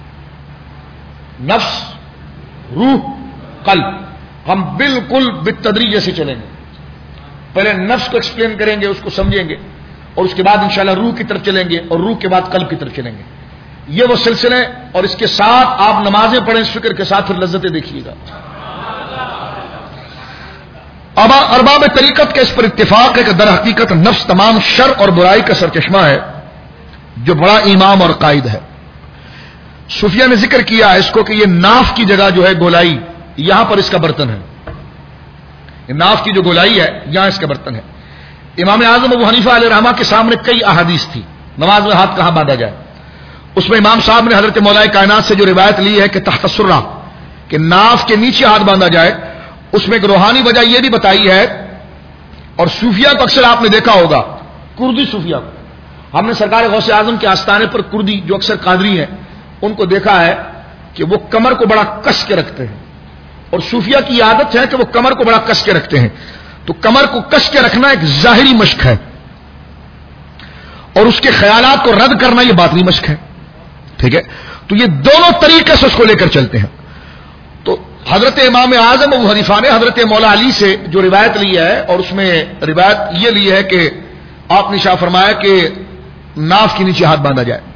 نفس، روح، قلب۔ ہم بالکل بالتدریج جیسے چلیں گے، پہلے نفس کو ایکسپلین کریں گے، اس کو سمجھیں گے، اور اس کے بعد انشاءاللہ روح کی طرف چلیں گے، اور روح کے بعد قلب کی طرف چلیں گے۔ یہ وہ سلسلے، اور اس کے ساتھ آپ نمازیں پڑھیں اس فکر کے ساتھ، پھر لذتیں دیکھیے گا۔ اب ارباب طریقت کا اس پر اتفاق ہے کہ در حقیقت نفس تمام شر اور برائی کا سرچشمہ ہے، جو بڑا امام اور قائد ہے۔ صوفیہ نے ذکر کیا ہے اس کو کہ یہ ناف کی جگہ جو ہے گولائی، یہاں پر اس کا برتن ہے، ناف کی جو گولائی ہے یہاں اس کا برتن ہے۔ امام اعظم ابو حنیفہ علیہ رحمہ کے سامنے کئی احادیث تھی، نماز میں ہاتھ کہاں باندھا جائے۔ اس میں امام صاحب نے حضرت مولا کائنات سے جو روایت لی ہے کہ تحت السرہ، کہ ناف کے نیچے ہاتھ باندھا جائے، اس میں ایک روحانی وجہ یہ بھی بتائی ہے۔ اور صوفیہ کو اکثر آپ نے دیکھا ہوگا، کردی صوفیہ کو، ہم نے سرکار غوث اعظم کے آستانے پر کردی جو اکثر قادری ہیں ان کو دیکھا ہے کہ وہ کمر کو بڑا کس کے رکھتے ہیں، اور صوفیہ کی عادت ہے کہ وہ کمر کو بڑا کس کے رکھتے ہیں۔ تو کمر کو کس کے رکھنا ایک ظاہری مشق ہے، اور اس کے خیالات کو رد کرنا یہ باطنی مشق ہے، ٹھیک ہے۔ تو یہ دونوں طریقے سے اس کو لے کر چلتے ہیں۔ تو حضرت امام اعظم ابو حنیفہ نے حضرت مولا علی سے جو روایت لی ہے، اور اس میں روایت یہ لی ہے کہ آپ نے ارشاد فرمایا کہ ناف کے نیچے ہاتھ باندھا جائے،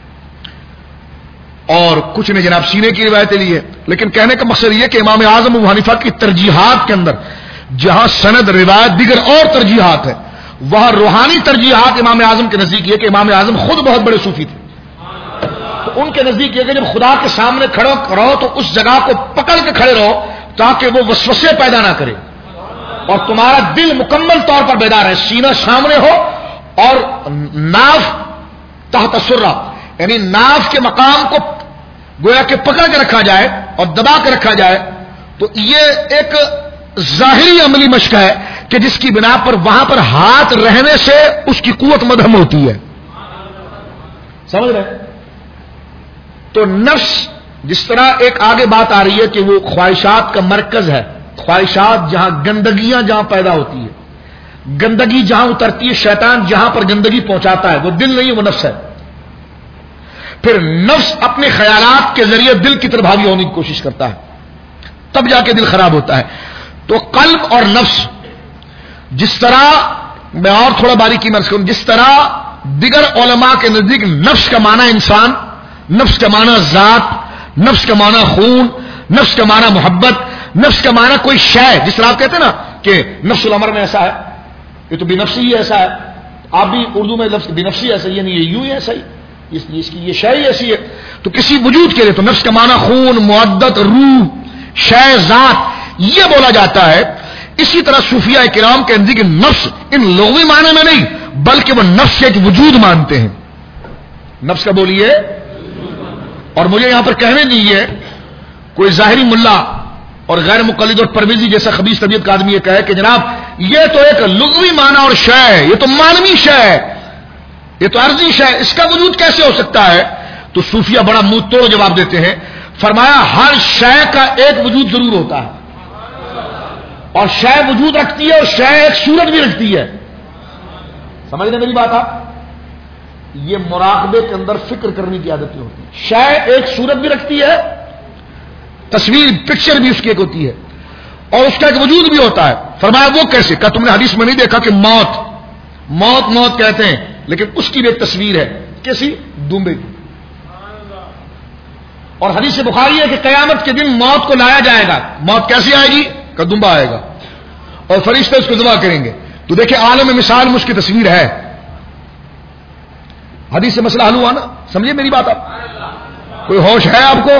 اور کچھ نے جناب سینے کی روایتیں لی ہے۔ لیکن کہنے کا مقصد یہ کہ امام اعظم ابو حنیفہ کی ترجیحات کے اندر جہاں سند، روایت، دیگر اور ترجیحات ہے، وہاں روحانی ترجیحات امام اعظم کے نزدیک یہ کہ امام اعظم خود بہت بڑے صوفی تھے، تو ان کے نزدیک یہ کہ جب خدا کے سامنے کھڑے رہو تو اس جگہ کو پکڑ کے کھڑے رہو تاکہ وہ وسوسے پیدا نہ کرے، اور تمہارا دل مکمل طور پر بیدار ہے، سینہ سامنے ہو، اور ناف تحت السرہ، یعنی ناف کے مقام کو گویا کہ پکڑ کے رکھا جائے اور دبا کے رکھا جائے۔ تو یہ ایک ظاہری عملی مشق ہے کہ جس کی بنا پر وہاں پر ہاتھ رہنے سے اس کی قوت مدھم ہوتی ہے، سمجھ رہے؟ تو نفس جس طرح ایک آگے بات آ رہی ہے کہ وہ خواہشات کا مرکز ہے، خواہشات جہاں گندگیاں جہاں پیدا ہوتی ہے، گندگی جہاں اترتی ہے، شیطان جہاں پر گندگی پہنچاتا ہے وہ دل نہیں، وہ نفس ہے۔ پھر نفس اپنے خیالات کے ذریعے دل کی طرف حاوی ہونے کی کوشش کرتا ہے، تب جا کے دل خراب ہوتا ہے۔ تو قلب اور نفس، جس طرح میں اور تھوڑا باریکی میں کروں، جس طرح دیگر علماء کے نزدیک نفس کا معنی انسان، نفس کا معنی ذات، نفس کا معنی خون، نفس کا معنی محبت، نفس کا معنی کوئی شے، جس طرح آپ کہتے ہیں نا کہ نفس الامر میں ایسا ہے، یہ تو بنفسی ہی ایسا ہے. آپ بھی اردو میں لفظ بنفسی ایسا ہی، یعنی یہ یوں ہی ایسا ہی، اس کی یہ شے ہی ایسی ہے. تو کسی وجود کے لیے تو نفس کا معنی خون، معدت، روح، شے، ذات یہ بولا جاتا ہے. اسی طرح صوفیاء کرام کے نزدیک نفس ان لغوی معنی میں نہیں بلکہ وہ نفس ایک وجود مانتے ہیں. نفس کا بولیے. اور مجھے یہاں پر کہنے دیجیے کوئی ظاہری ملا اور غیر مقلد اور پرویزی جیسا خبیث طبیعت کا آدمی یہ کہے کہ جناب یہ تو ایک لغوی معنی اور شے ہے، یہ تو مانوی شے ہے، یہ تو عرضی شے ہے، اس کا وجود کیسے ہو سکتا ہے؟ تو صوفیہ بڑا منہ توڑ جواب دیتے ہیں. فرمایا ہر شے کا ایک وجود ضرور ہوتا ہے، اور شے وجود رکھتی ہے اور شے ایک صورت بھی رکھتی ہے. سمجھ رہے میری بات آپ؟ یہ مراقبے کے اندر فکر کرنے کی عادتیں ہوتی ہیں. شے ایک صورت بھی رکھتی ہے، تصویر پکچر بھی اس کی ایک ہوتی ہے، اور اس کا ایک وجود بھی ہوتا ہے. فرمایا وہ کیسے؟ کہ تم نے حدیث میں نہیں دیکھا کہ موت کہتے ہیں لیکن اس کی بھی ایک تصویر ہے، کیسی؟ دمبے کی. اور حدیث بخاری ہے کہ قیامت کے دن موت کو لایا جائے گا. موت کیسی آئے گی؟ کہ دمبا آئے گا اور فرشتے اس کو ذبح کریں گے. تو دیکھیں عالم مثال میں اس کی تصویر ہے. حدیث سے مسئلہ حل ہوا نا؟ سمجھے میری بات آپ؟ کوئی ہوش ہے آپ کو؟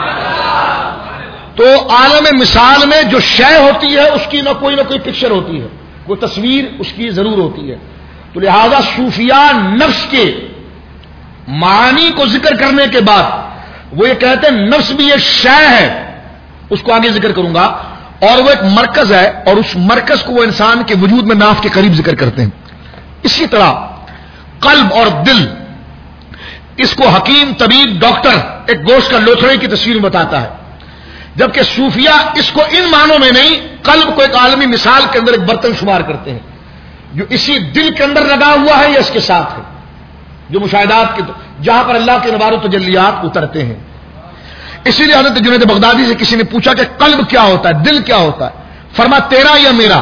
تو عالم مثال میں جو شے ہوتی ہے اس کی نہ کوئی پکچر ہوتی ہے، کوئی تصویر اس کی ضرور ہوتی ہے. تو لہذا صوفیاء نفس کے معانی کو ذکر کرنے کے بعد وہ یہ کہتے ہیں نفس بھی ایک شے ہے، اس کو آگے ذکر کروں گا، اور وہ ایک مرکز ہے، اور اس مرکز کو وہ انسان کے وجود میں ناف کے قریب ذکر کرتے ہیں. اسی طرح قلب اور دل، اس کو حکیم، طبیب، ڈاکٹر ایک گوشت کا لوتھڑے کی تصویر میں بتاتا ہے، جبکہ صوفیاء اس کو ان معنوں میں نہیں، قلب کو ایک عالمی مثال کے اندر ایک برتن شمار کرتے ہیں جو اسی دل کے اندر لگا ہوا ہے یا اس کے ساتھ ہے، جو مشاہدات کے جہاں پر اللہ کے نوار و تجلیات اترتے ہیں. اسی لیے حضرت جنید بغدادی سے کسی نے پوچھا کہ قلب کیا ہوتا ہے، دل کیا ہوتا ہے؟ فرمایا تیرا یا میرا؟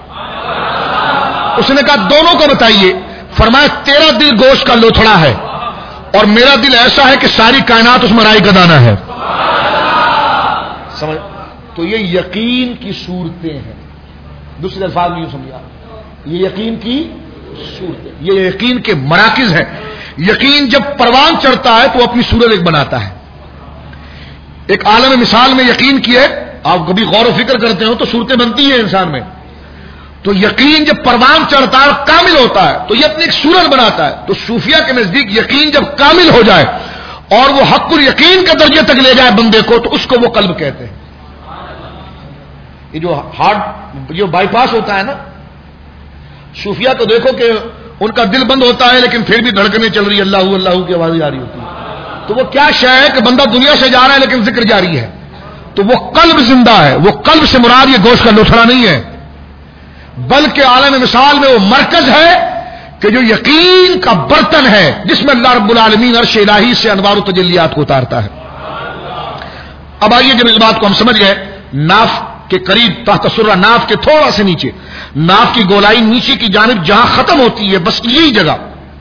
اس نے کہا دونوں کو بتائیے. فرمایا تیرا دل گوشت کا لوتھڑا ہے اور میرا دل ایسا ہے کہ ساری کائنات اس میں رائی کا دانہ ہے. سمجھ؟ تو یہ یقین کی صورتیں ہیں. دوسرے الفاظ میں یوں سمجھا، یہ یقین کی صورتیں، یہ یقین کے مراکز ہیں. یقین جب پروان چڑھتا ہے تو اپنی صورت ایک بناتا ہے. ایک عالم مثال میں یقین کیے، آپ کبھی غور و فکر کرتے ہو تو صورتیں بنتی ہیں انسان میں. تو یقین جب پروان چڑھتا ہے اور کامل ہوتا ہے تو یہ اپنی ایک صورت بناتا ہے. تو صوفیہ کے نزدیک یقین جب کامل ہو جائے اور وہ حق الیقین کے درجے تک لے جائے بندے کو تو اس کو وہ قلب کہتے ہیں. یہ جو ہارٹ جو بائی پاس ہوتا ہے نا، صوفیہ کو دیکھو کہ ان کا دل بند ہوتا ہے لیکن پھر بھی دھڑکنیں چل رہی ہے، اللہ اللہ کی آوازیں آ رہی ہوتی ہے. تو وہ کیا شے ہے کہ بندہ دنیا سے جا رہا ہے لیکن ذکر جاری ہے. تو وہ قلب زندہ ہے. وہ قلب سے مراد یہ گوشت کا لوتھڑا نہیں ہے بلکہ عالم مثال میں وہ مرکز ہے کہ جو یقین کا برتن ہے جس میں اللہ رب العالمین عرش الہی سے انوار و تجلیات کو اتارتا ہے. اب آئیے جب اس بات کو ہم سمجھ گئے، ناف کے قریب تحت سرہ، ناف کے تھوڑا سے نیچے، ناف کی گولائی نیچے کی جانب جہاں ختم ہوتی ہے بس یہی جگہ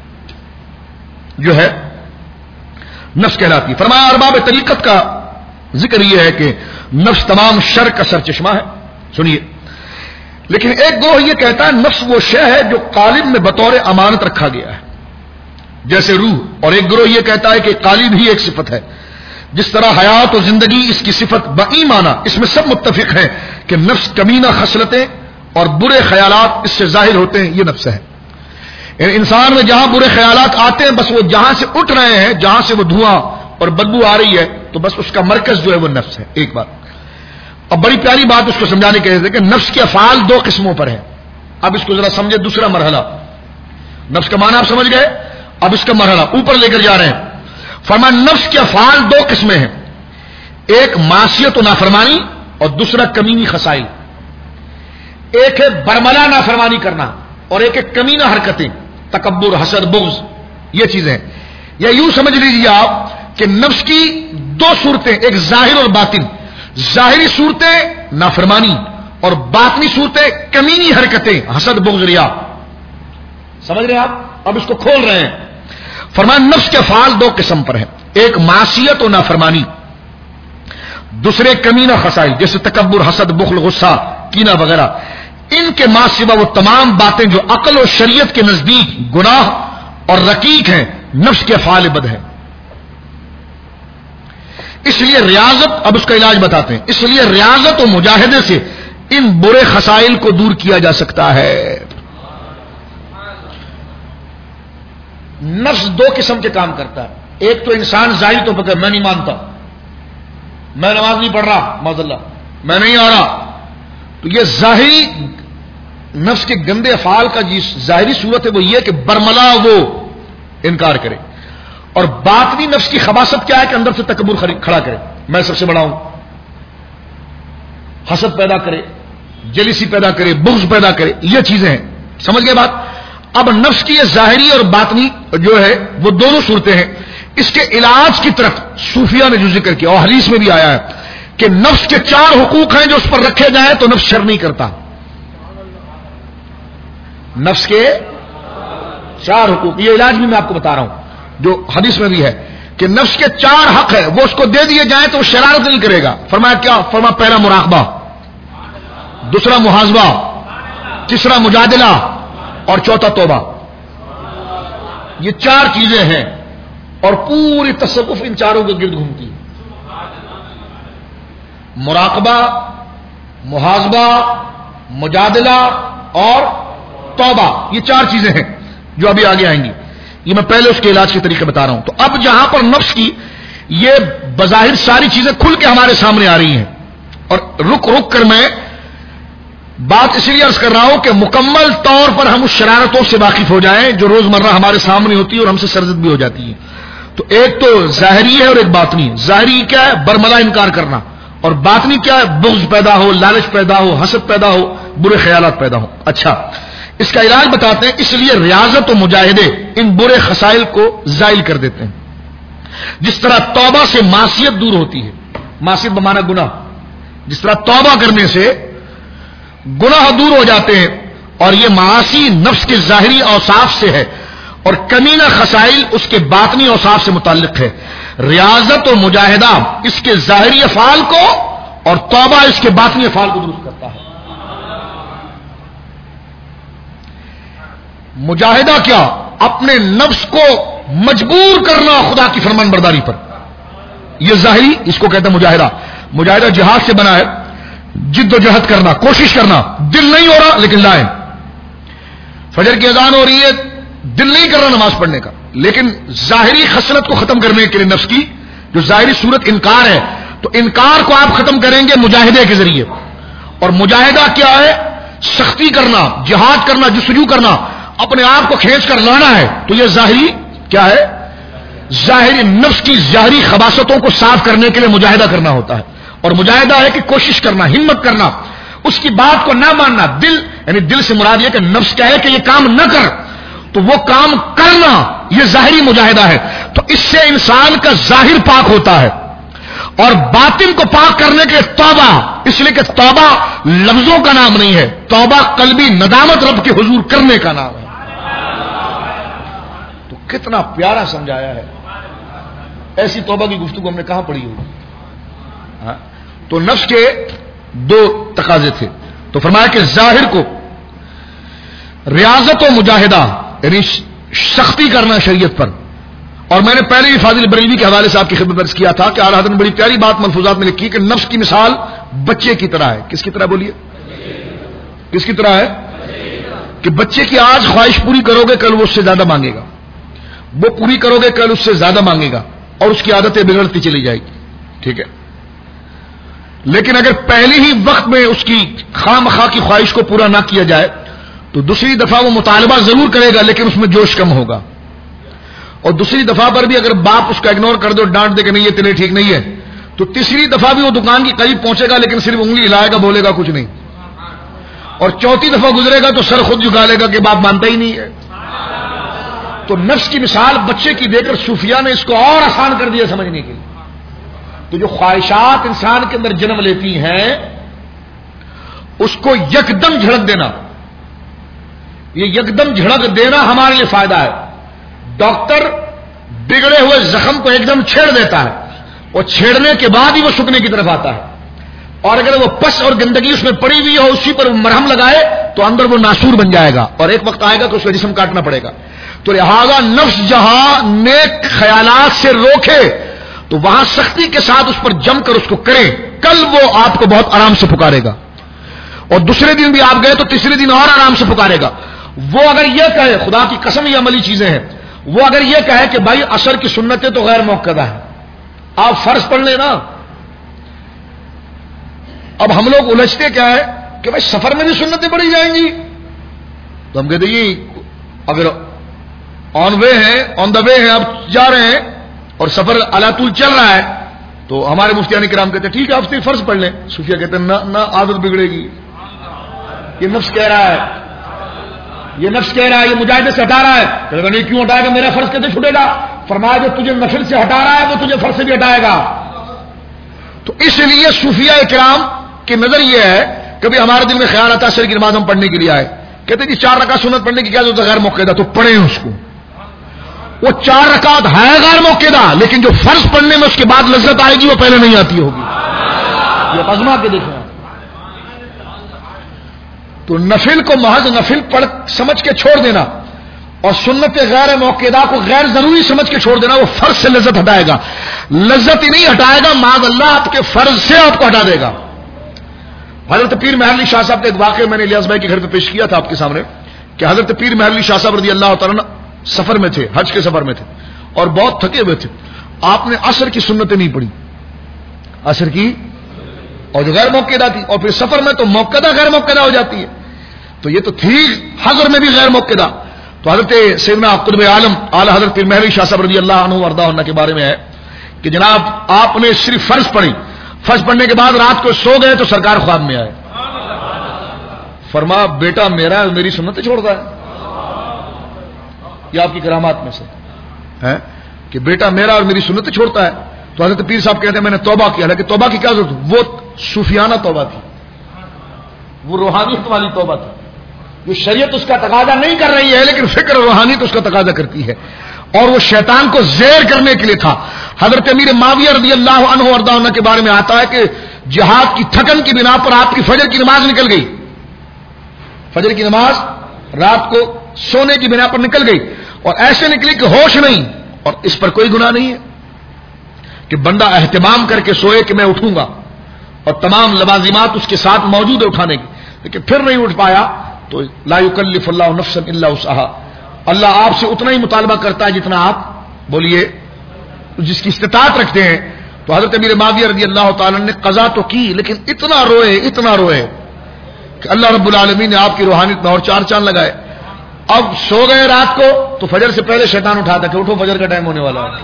جو ہے نفس کہلاتی ہے. فرمایا ارباب طریقت کا ذکر یہ ہے کہ نفس تمام شر کا سرچشمہ ہے. سنیے، لیکن ایک گروہ یہ کہتا ہے نفس وہ شے ہے جو قالب میں بطور امانت رکھا گیا ہے جیسے روح، اور ایک گروہ یہ کہتا ہے کہ قالب ہی ایک صفت ہے. جس طرح حیات و زندگی اس کی صفت بایمانہ، اس میں سب متفق ہیں کہ نفس کمینہ خصلتیں اور برے خیالات اس سے ظاہر ہوتے ہیں، یہ نفس ہے. یعنی انسان میں جہاں برے خیالات آتے ہیں بس وہ جہاں سے اٹھ رہے ہیں، جہاں سے وہ دھواں اور بدبو آ رہی ہے تو بس اس کا مرکز جو ہے وہ نفس ہے. ایک بات. اب بڑی پیاری بات اس کو سمجھانے کے لیے کہ نفس کے افعال دو قسموں پر ہیں. اب اس کو ذرا سمجھے. دوسرا مرحلہ، نفس کا معنی آپ سمجھ گئے، اب اس کا مرحلہ اوپر لے کر جا رہے ہیں. فرمایا نفس کے افعال دو قسمیں ہیں، ایک معصیت و نافرمانی اور دوسرا کمینی خصائل. ایک ہے برملا نافرمانی کرنا اور ایک ہے کمینہ حرکتیں، تکبر، حسد، بغض، یہ چیزیں. یا یوں سمجھ لیجیے آپ کہ نفس کی دو صورتیں، ایک ظاہر اور باطن. ظاہری صورتیں نافرمانی اور باطنی صورتیں کمینی حرکتیں، حسد، بغض، ریا. سمجھ رہے ہیں آپ؟ اب اس کو کھول رہے ہیں. فرمایا نفس کے افعال دو قسم پر ہیں، ایک معصیت و نافرمانی، دوسرے کمینہ خصائل جیسے تکبر، حسد، بخل، غصہ، کینہ وغیرہ. ان کے ماں سوا وہ تمام باتیں جو عقل و شریعت کے نزدیک گناہ اور رقیق ہیں، نفس کے افعال بد ہیں. اس لیے ریاضت، اب اس کا علاج بتاتے ہیں، اس لیے ریاضت و مجاہدے سے ان برے خسائل کو دور کیا جا سکتا ہے. نفس دو قسم کے کام کرتا ہے. ایک تو انسان ظاہری طور پر میں نہیں مانتا، میں نماز نہیں پڑھ رہا، معاذ اللہ میں نہیں آ رہا، تو یہ ظاہری نفس کے گندے افعال کا جس ظاہری صورت ہے وہ یہ کہ برملا وہ انکار کرے. اور باطنی نفس کی خباثت کیا ہے کہ اندر سے تکبر کھڑا کرے، میں سب سے بڑا ہوں، حسد پیدا کرے، جلیسی پیدا کرے، بغض پیدا کرے، یہ چیزیں ہیں. سمجھ گئے بات؟ اب نفس کی یہ ظاہری اور باطنی جو ہے وہ دونوں صورتیں ہیں. اس کے علاج کی طرف صوفیہ نے جو ذکر کیا اور حدیث میں بھی آیا ہے کہ نفس کے 4 حقوق ہیں جو اس پر رکھے جائیں تو نفس شر نہیں کرتا. نفس کے 4 حقوق، یہ علاج بھی میں آپ کو بتا رہا ہوں جو حدیث میں بھی ہے کہ نفس کے 4 حق ہے، وہ اس کو دے دیے جائیں تو وہ شرارت نہیں کرے گا. فرمایا کیا؟ فرمایا پہلا مراقبہ، دوسرا محاسبہ، تیسرا مجادلہ اور چوتھا توبہ. یہ 4 چیزیں ہیں اور پوری تصوف ان چاروں کے گرد گھومتی ہے. مراقبہ، محاسبہ، مجادلہ اور توبہ، یہ 4 چیزیں ہیں جو ابھی آگے آئیں گی. یہ میں پہلے اس کے علاج کے طریقے بتا رہا ہوں. تو اب جہاں پر نفس کی یہ بظاہر ساری چیزیں کھل کے ہمارے سامنے آ رہی ہیں اور رک رک کر میں بات اس لیے عرض کر رہا ہوں کہ مکمل طور پر ہم اس شرارتوں سے واقف ہو جائیں جو روزمرہ ہمارے سامنے ہوتی ہے اور ہم سے سرزد بھی ہو جاتی ہے. تو ایک تو ظاہری ہے اور ایک باطنی. ظاہری کیا ہے؟ برملا انکار کرنا. اور باطنی کیا ہے؟ بغض پیدا ہو، لالچ پیدا ہو، حسد پیدا ہو، برے خیالات پیدا ہو. اچھا، اس کا علاج بتاتے ہیں. اس لیے ریاضت و مجاہدے ان برے خسائل کو زائل کر دیتے ہیں. جس طرح توبہ سے معصیت دور ہوتی ہے، معصیت بمانا گناہ، جس طرح توبہ کرنے سے گناہ دور ہو جاتے ہیں اور یہ معاصی نفس کے ظاہری اوصاف سے ہے اور کمینہ خسائل اس کے باطنی اوصاف سے متعلق ہے. ریاضت و مجاہدہ اس کے ظاہری افعال کو اور توبہ اس کے باطنی افعال کو درست کرتا ہے. مجاہدہ کیا؟ اپنے نفس کو مجبور کرنا خدا کی فرمان برداری پر، یہ ظاہری اس کو کہتا ہے مجاہدہ. مجاہدہ جہاد سے بنا ہے، جد و جہد کرنا، کوشش کرنا. دل نہیں ہو رہا لیکن لائیں. فجر کی اذان ہو رہی ہے، دل نہیں کر رہا نماز پڑھنے کا، لیکن ظاہری خصلت کو ختم کرنے کے لیے نفس کی جو ظاہری صورت انکار ہے، تو انکار کو آپ ختم کریں گے مجاہدے کے ذریعے. اور مجاہدہ کیا ہے؟ سختی کرنا، جہاد کرنا، جستجو کرنا، اپنے آپ کو کھینچ کر لانا ہے. تو یہ ظاہری کیا ہے؟ ظاہری نفس کی ظاہری خباثتوں کو صاف کرنے کے لیے مجاہدہ کرنا ہوتا ہے. اور مجاہدہ ہے کہ کوشش کرنا، ہمت کرنا، اس کی بات کو نہ ماننا. دل یعنی دل سے مراد یہ کہ نفس کیا ہے کہ یہ کام نہ کر، تو وہ کام کرنا، یہ ظاہری مجاہدہ ہے. تو اس سے انسان کا ظاہر پاک ہوتا ہے. اور باطن کو پاک کرنے کے توبہ، اس لیے کہ توبہ لفظوں کا نام نہیں ہے، توبہ قلبی ندامت رب کے حضور کرنے کا نام ہے. تو کتنا پیارا سمجھایا ہے. ایسی توبہ کی گفتگو ہم نے کہاں پڑھی ہوگی؟ تو نفس کے 2 تقاضے تھے. تو فرمایا کہ ظاہر کو ریاضت و مجاہدہ یعنی سختی کرنا شریعت پر. اور میں نے پہلے بھی فاضل بریلوی کے حوالے سے آپ کی خدمت میں کیا تھا کہ اعلیٰ حضرت نے بڑی پیاری بات ملفوظات میں لکھی کہ نفس کی مثال بچے کی طرح ہے. کس کی طرح بولیے؟ کس کی طرح ہے؟ کہ بچے کی آج خواہش پوری کرو گے کل وہ اس سے زیادہ مانگے گا، وہ پوری کرو گے کل اس سے زیادہ مانگے گا اور اس کی عادتیں بگڑتی چلی جائے گی. ٹھیک ہے، لیکن اگر پہلے ہی وقت میں اس کی خواہ مخواہ کی خواہش کو پورا نہ کیا جائے تو دوسری دفعہ وہ مطالبہ ضرور کرے گا لیکن اس میں جوش کم ہوگا. اور دوسری دفعہ پر بھی اگر باپ اس کا اگنور کر دے اور ڈانٹ دے کہ نہیں یہ تیرے ٹھیک نہیں ہے تو تیسری دفعہ بھی وہ دکان کی قریب پہنچے گا لیکن صرف انگلی ہلائے گا، بولے گا کچھ نہیں. اور چوتھی دفعہ گزرے گا تو سر خود جھکا لے گا کہ باپ مانتا ہی نہیں ہے. تو نفس کی مثال بچے کی دے کر صوفیہ نے اس کو اور آسان کر دیا سمجھنے کے لیے. تو جو خواہشات انسان کے اندر جنم لیتی ہیں اس کو یکدم جھڑک دینا، یہ یکدم جھڑک دینا ہمارے لیے فائدہ ہے. ڈاکٹر بگڑے ہوئے زخم کو ایک دم چھیڑ دیتا ہے اور چھیڑنے کے بعد ہی وہ سکنے کی طرف آتا ہے. اور اگر وہ پس اور گندگی اس میں پڑی ہوئی ہو اسی پر مرہم لگائے تو اندر وہ ناسور بن جائے گا اور ایک وقت آئے گا کہ اس کا جسم کاٹنا پڑے گا. تو لہذا نفس جہاں نیک خیالات سے روکے تو وہاں سختی کے ساتھ اس پر جم کر اس کو کرے. کل وہ آپ کو بہت آرام سے پکارے گا اور دوسرے دن بھی آپ گئے تو تیسرے دن اور آرام سے پکارے گا. وہ اگر یہ کہے, خدا کی قسم یہ عملی چیزیں ہیں, وہ اگر یہ کہے کہ بھائی عصر کی سنتیں تو غیر موقعہ ہے, آپ فرض پڑھ لیں نا. اب ہم لوگ الجھتے کیا ہے کہ بھائی سفر میں بھی سنتیں پڑھی جائیں گی, تو ہم کہتے ہیں اگر آن وے ہیں, آن دا وے ہیں, آپ جا رہے ہیں اور سفر علی طول چل رہا ہے, تو ہمارے مفتیان کرام کہتے ہیں ٹھیک ہے آپ صرف فرض پڑھ لیں. صوفیہ کہتے ہیں نہ عادت بگڑے گی, یہ نفس کہہ رہا ہے, یہ نفس کہہ رہا ہے, یہ مجاہدے سے ہٹا رہا ہے. کہ نہیں کیوں ہٹائے گا, میرا فرض کیسے چھوٹے گا؟ فرمایا جو تجھے نفل سے ہٹا رہا ہے وہ تجھے فرض سے بھی ہٹائے گا. تو اس لیے صوفیہ کرام کی نظر یہ ہے, کبھی ہمارے دل میں خیال آتا ہے عصر کی نماز ہم پڑھنے کے لیے آئے, کہتے جی 4 رکعت سنت پڑھنے کی کیا ضرورت ہے, غیر موقعہ, تو پڑھیں اس کو. وہ 4 رکعت ہے غیر موقعہ, لیکن جو فرض پڑھنے میں اس کے بعد لذت آئے گی وہ پہلے نہیں آتی ہوگی. یہ آزما کے دیکھیں. تو نفل کو محض نفل پڑھ سمجھ کے چھوڑ دینا اور سنت غیر موقعہ کو غیر ضروری سمجھ کے چھوڑ دینا, وہ فرض سے لذت ہٹائے گا. لذت ہی نہیں ہٹائے گا, معاذ اللہ آپ کے فرض سے آپ کو ہٹا دے گا. حضرت پیر محر علی شاہ صاحب کا ایک واقعہ میں نے الیاس بھائی کے گھر پہ پیش کیا تھا آپ کے سامنے, کہ حضرت پیر محر علی شاہ صاحب رضی اللہ تعالیٰ سفر میں تھے, حج کے سفر میں تھے اور بہت تھکے ہوئے تھے. آپ نے عصر کی سنتیں نہیں پڑھی, عصر کی, اور جو غیر موقعہ تھی, اور پھر سفر میں تو موقعہ غیر موقعہ ہو جاتی ہے, تو یہ تو تھی حضر میں بھی غیر موقعہ. تو حضرت سیدنا قطب عالم اعلی حضرت پیر محر علی شاہ صاحب رضی اللہ عنہ وارضاہ عنہ کے بارے میں ہے کہ جناب آپ نے صرف فرض پڑھی, فرض پڑھنے کے بعد رات کو سو گئے تو سرکار خواب میں آئے, فرما بیٹا میرا میری سنتیں چھوڑتا ہے. یہ آپ کی کرامات میں سے ہے کہ بیٹا میرا اور میری سنتیں چھوڑتا ہے. تو حضرت پیر صاحب کہتے ہیں میں نے توبہ کیا, حالانکہ توبہ کی کیا ضرورت, وہ صوفیانہ توبہ تھی, وہ روحانیت والی توبہ تھی, جو شریعت اس کا تقاضا نہیں کر رہی ہے لیکن فکر روحانیت اس کا تقاضا کرتی ہے, اور وہ شیطان کو زیر کرنے کے لیے تھا. حضرت امیر معاویہ رضی اللہ عنہ وارضاہ عنہ کے بارے میں آتا ہے کہ جہاد کی تھکن کی بنا پر آپ کی فجر کی نماز نکل گئی, فجر کی نماز رات کو سونے کی بنا پر نکل گئی, اور ایسے نکلی کہ ہوش نہیں, اور اس پر کوئی گناہ نہیں ہے کہ بندہ اہتمام کر کے سوئے کہ میں اٹھوں گا اور تمام لوازمات اس کے ساتھ موجود ہے اٹھانے کی, لیکن پھر نہیں اٹھ پایا تو لا یکلف اللہ نفسا الا وسعها, اللہ آپ سے اتنا ہی مطالبہ کرتا ہے جتنا آپ بولیے جس کی استطاعت رکھتے ہیں. تو حضرت امیر معاویہ رضی اللہ تعالی نے قضا تو کی لیکن اتنا روئے کہ اللہ رب العالمین نے آپ کی روحانیت میں اور 4 چاند لگائے. اب سو گئے رات کو تو فجر سے پہلے شیطان اٹھاتا کہ اٹھو فجر کا ٹائم ہونے والا ہے,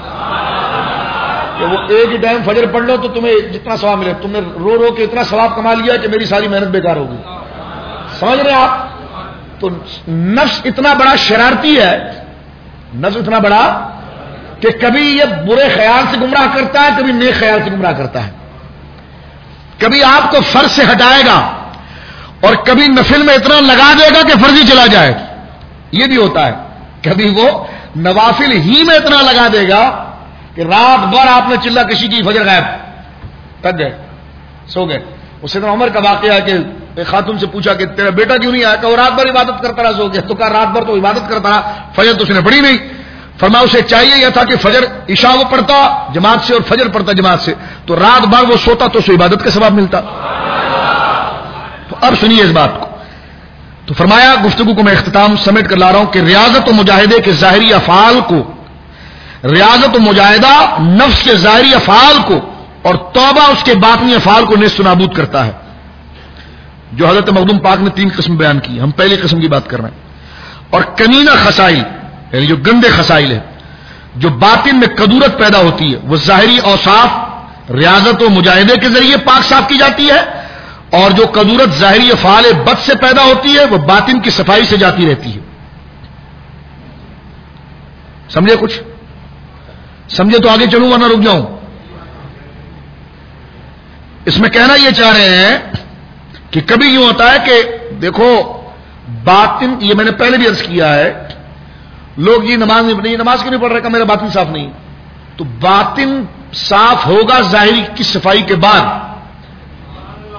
کہ وہ ایک ہی ٹائم فجر پڑھ لو تو تمہیں جتنا ثواب ملے, تم نے رو کے اتنا ثواب کما لیا کہ میری ساری محنت بیکار ہوگی. سمجھ رہے ہیں آپ؟ تو نفس اتنا بڑا شرارتی ہے, نفس اتنا بڑا کہ کبھی یہ برے خیال سے گمراہ کرتا ہے, کبھی نیک خیال سے گمراہ کرتا ہے, کبھی آپ کو فرض سے ہٹائے گا اور کبھی نفل میں اتنا لگا دے گا کہ فرض ہی چلا جائے. یہ بھی ہوتا ہے, کبھی وہ نوافل ہی میں اتنا لگا دے گا کہ رات بھر آپ نے چلا کشی کی, فجر غائب, تک گئے, سو گئے. اس سے عمر کا واقعہ ہے کہ ایک خاتون سے پوچھا کہ تیرا بیٹا کیوں نہیں آیا, کہ وہ رات بھر عبادت کرتا رہا, سو گیا. تو کہا رات بھر تو عبادت کرتا رہا, فجر تو اس نے پڑھی نہیں. فرمایا اسے چاہیے یہ تھا کہ فجر عشاء وہ پڑھتا جماعت سے اور فجر پڑھتا جماعت سے, تو رات بھر وہ سوتا تو اسے عبادت کا ثواب ملتا. تو اب سنیے اس بات کو. تو فرمایا گفتگو کو میں اختتام سمیٹ کر لا رہا ہوں کہ ریاضت و مجاہدے کے ظاہری افعال کو, ریاضت و مجاہدہ نفس کے ظاہری افعال کو اور توبہ اس کے باطنی افعال کو نیست و نابود کرتا ہے. جو حضرت مخدوم پاک نے 3 قسم بیان کی, ہم پہلی قسم کی بات کر رہے ہیں. اور کمینہ خسائل یعنی جو گندے خسائل ہیں, جو باطن میں کدورت پیدا ہوتی ہے, وہ ظاہری اوصاف ریاضت و مجاہدے کے ذریعے پاک صاف کی جاتی ہے, اور جو کدورت ظاہری افعال بد سے پیدا ہوتی ہے وہ باطن کی صفائی سے جاتی رہتی ہے. سمجھے کچھ؟ سمجھے تو آگے چلوں ورنہ رک جاؤں. اس میں کہنا یہ چاہ رہے ہیں کہ کبھی یوں ہوتا ہے کہ دیکھو باطن, یہ میں نے پہلے بھی عرض کیا ہے, لوگ یہ نماز کیوں نہیں پڑھ رہے کہ میرا باطن صاف نہیں. تو باطن صاف ہوگا ظاہری کی صفائی کے بعد,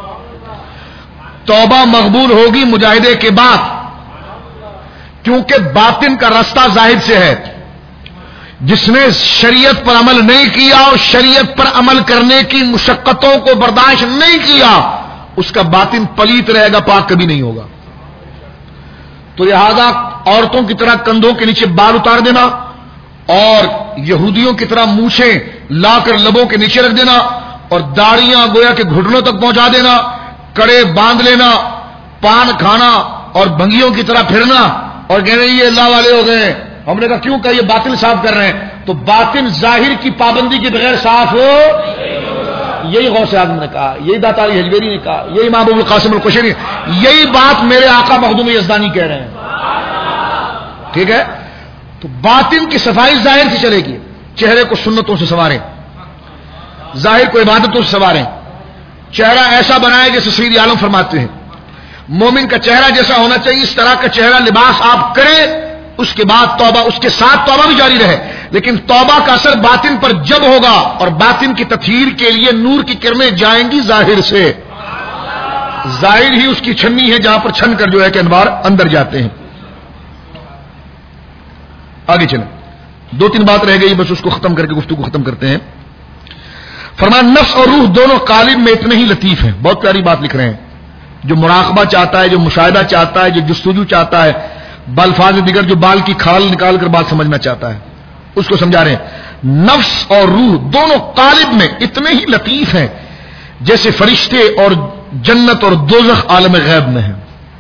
توبہ مقبول ہوگی مجاہدے کے بعد، کیونکہ باطن کا راستہ ظاہر سے ہے. جس نے شریعت پر عمل نہیں کیا اور شریعت پر عمل کرنے کی مشقتوں کو برداشت نہیں کیا، اس کا باطن پلیت رہے گا، پاک کبھی نہیں ہوگا. تو لہذا عورتوں کی طرح کندھوں کے نیچے بال اتار دینا اور یہودیوں کی طرح مونچھیں لا کر لبوں کے نیچے رکھ دینا اور داڑیاں گویا کہ گھٹنوں تک پہنچا دینا، کڑے باندھ لینا، پان کھانا اور بھنگیوں کی طرح پھرنا اور کہنے یہ اللہ والے ہو گئے. ہم نے کہا کیوں کہ یہ باطن صاف کر رہے ہیں. تو باطن ظاہر کی پابندی کے بغیر صاف ہو، یہی غوث اعظم نے کہا، یہی داتا علی حجویری نے کہا، یہی امام ابو القاسم القشیری، یہی بات میرے آقا مخدوم یزدانی کہہ رہے ہیں. ٹھیک ہے؟ تو باطن کی صفائی ظاہر سے چلے گی. چہرے کو سنتوں سے سنواریں، ظاہر کو عبادتوں سے سنواریں. چہرہ ایسا بنائے جیسے سید عالم فرماتے ہیں مومن کا چہرہ جیسا ہونا چاہیے اس طرح کا چہرہ لباس آپ کریں. اس کے بعد توبہ، اس کے ساتھ توبہ بھی جاری رہے، لیکن توبہ کا اثر باطن پر جب ہوگا اور باطن کی تطہیر کے لیے نور کی کرنیں جائیں گی ظاہر سے. ظاہر ہی اس کی چھنی ہے جہاں پر چھن کر جو ہے کہ انوار اندر جاتے ہیں. آگے چلیں، 2-3 بات رہ گئی بس، اس کو ختم کر کے گفتگو ختم کرتے ہیں. فرمان نفس اور روح دونوں قالب میں اتنے ہی لطیف ہیں. بہت پیاری بات لکھ رہے ہیں. جو مراقبہ چاہتا ہے، جو مشاہدہ چاہتا ہے، جو جستجو چاہتا ہے، بالفاظ دیگر جو بال کی کھال نکال کر بات سمجھنا چاہتا ہے، اس کو سمجھا رہے ہیں. نفس اور روح دونوں قالب میں اتنے ہی لطیف ہیں جیسے فرشتے اور جنت اور دوزخ عالم غیب میں ہیں.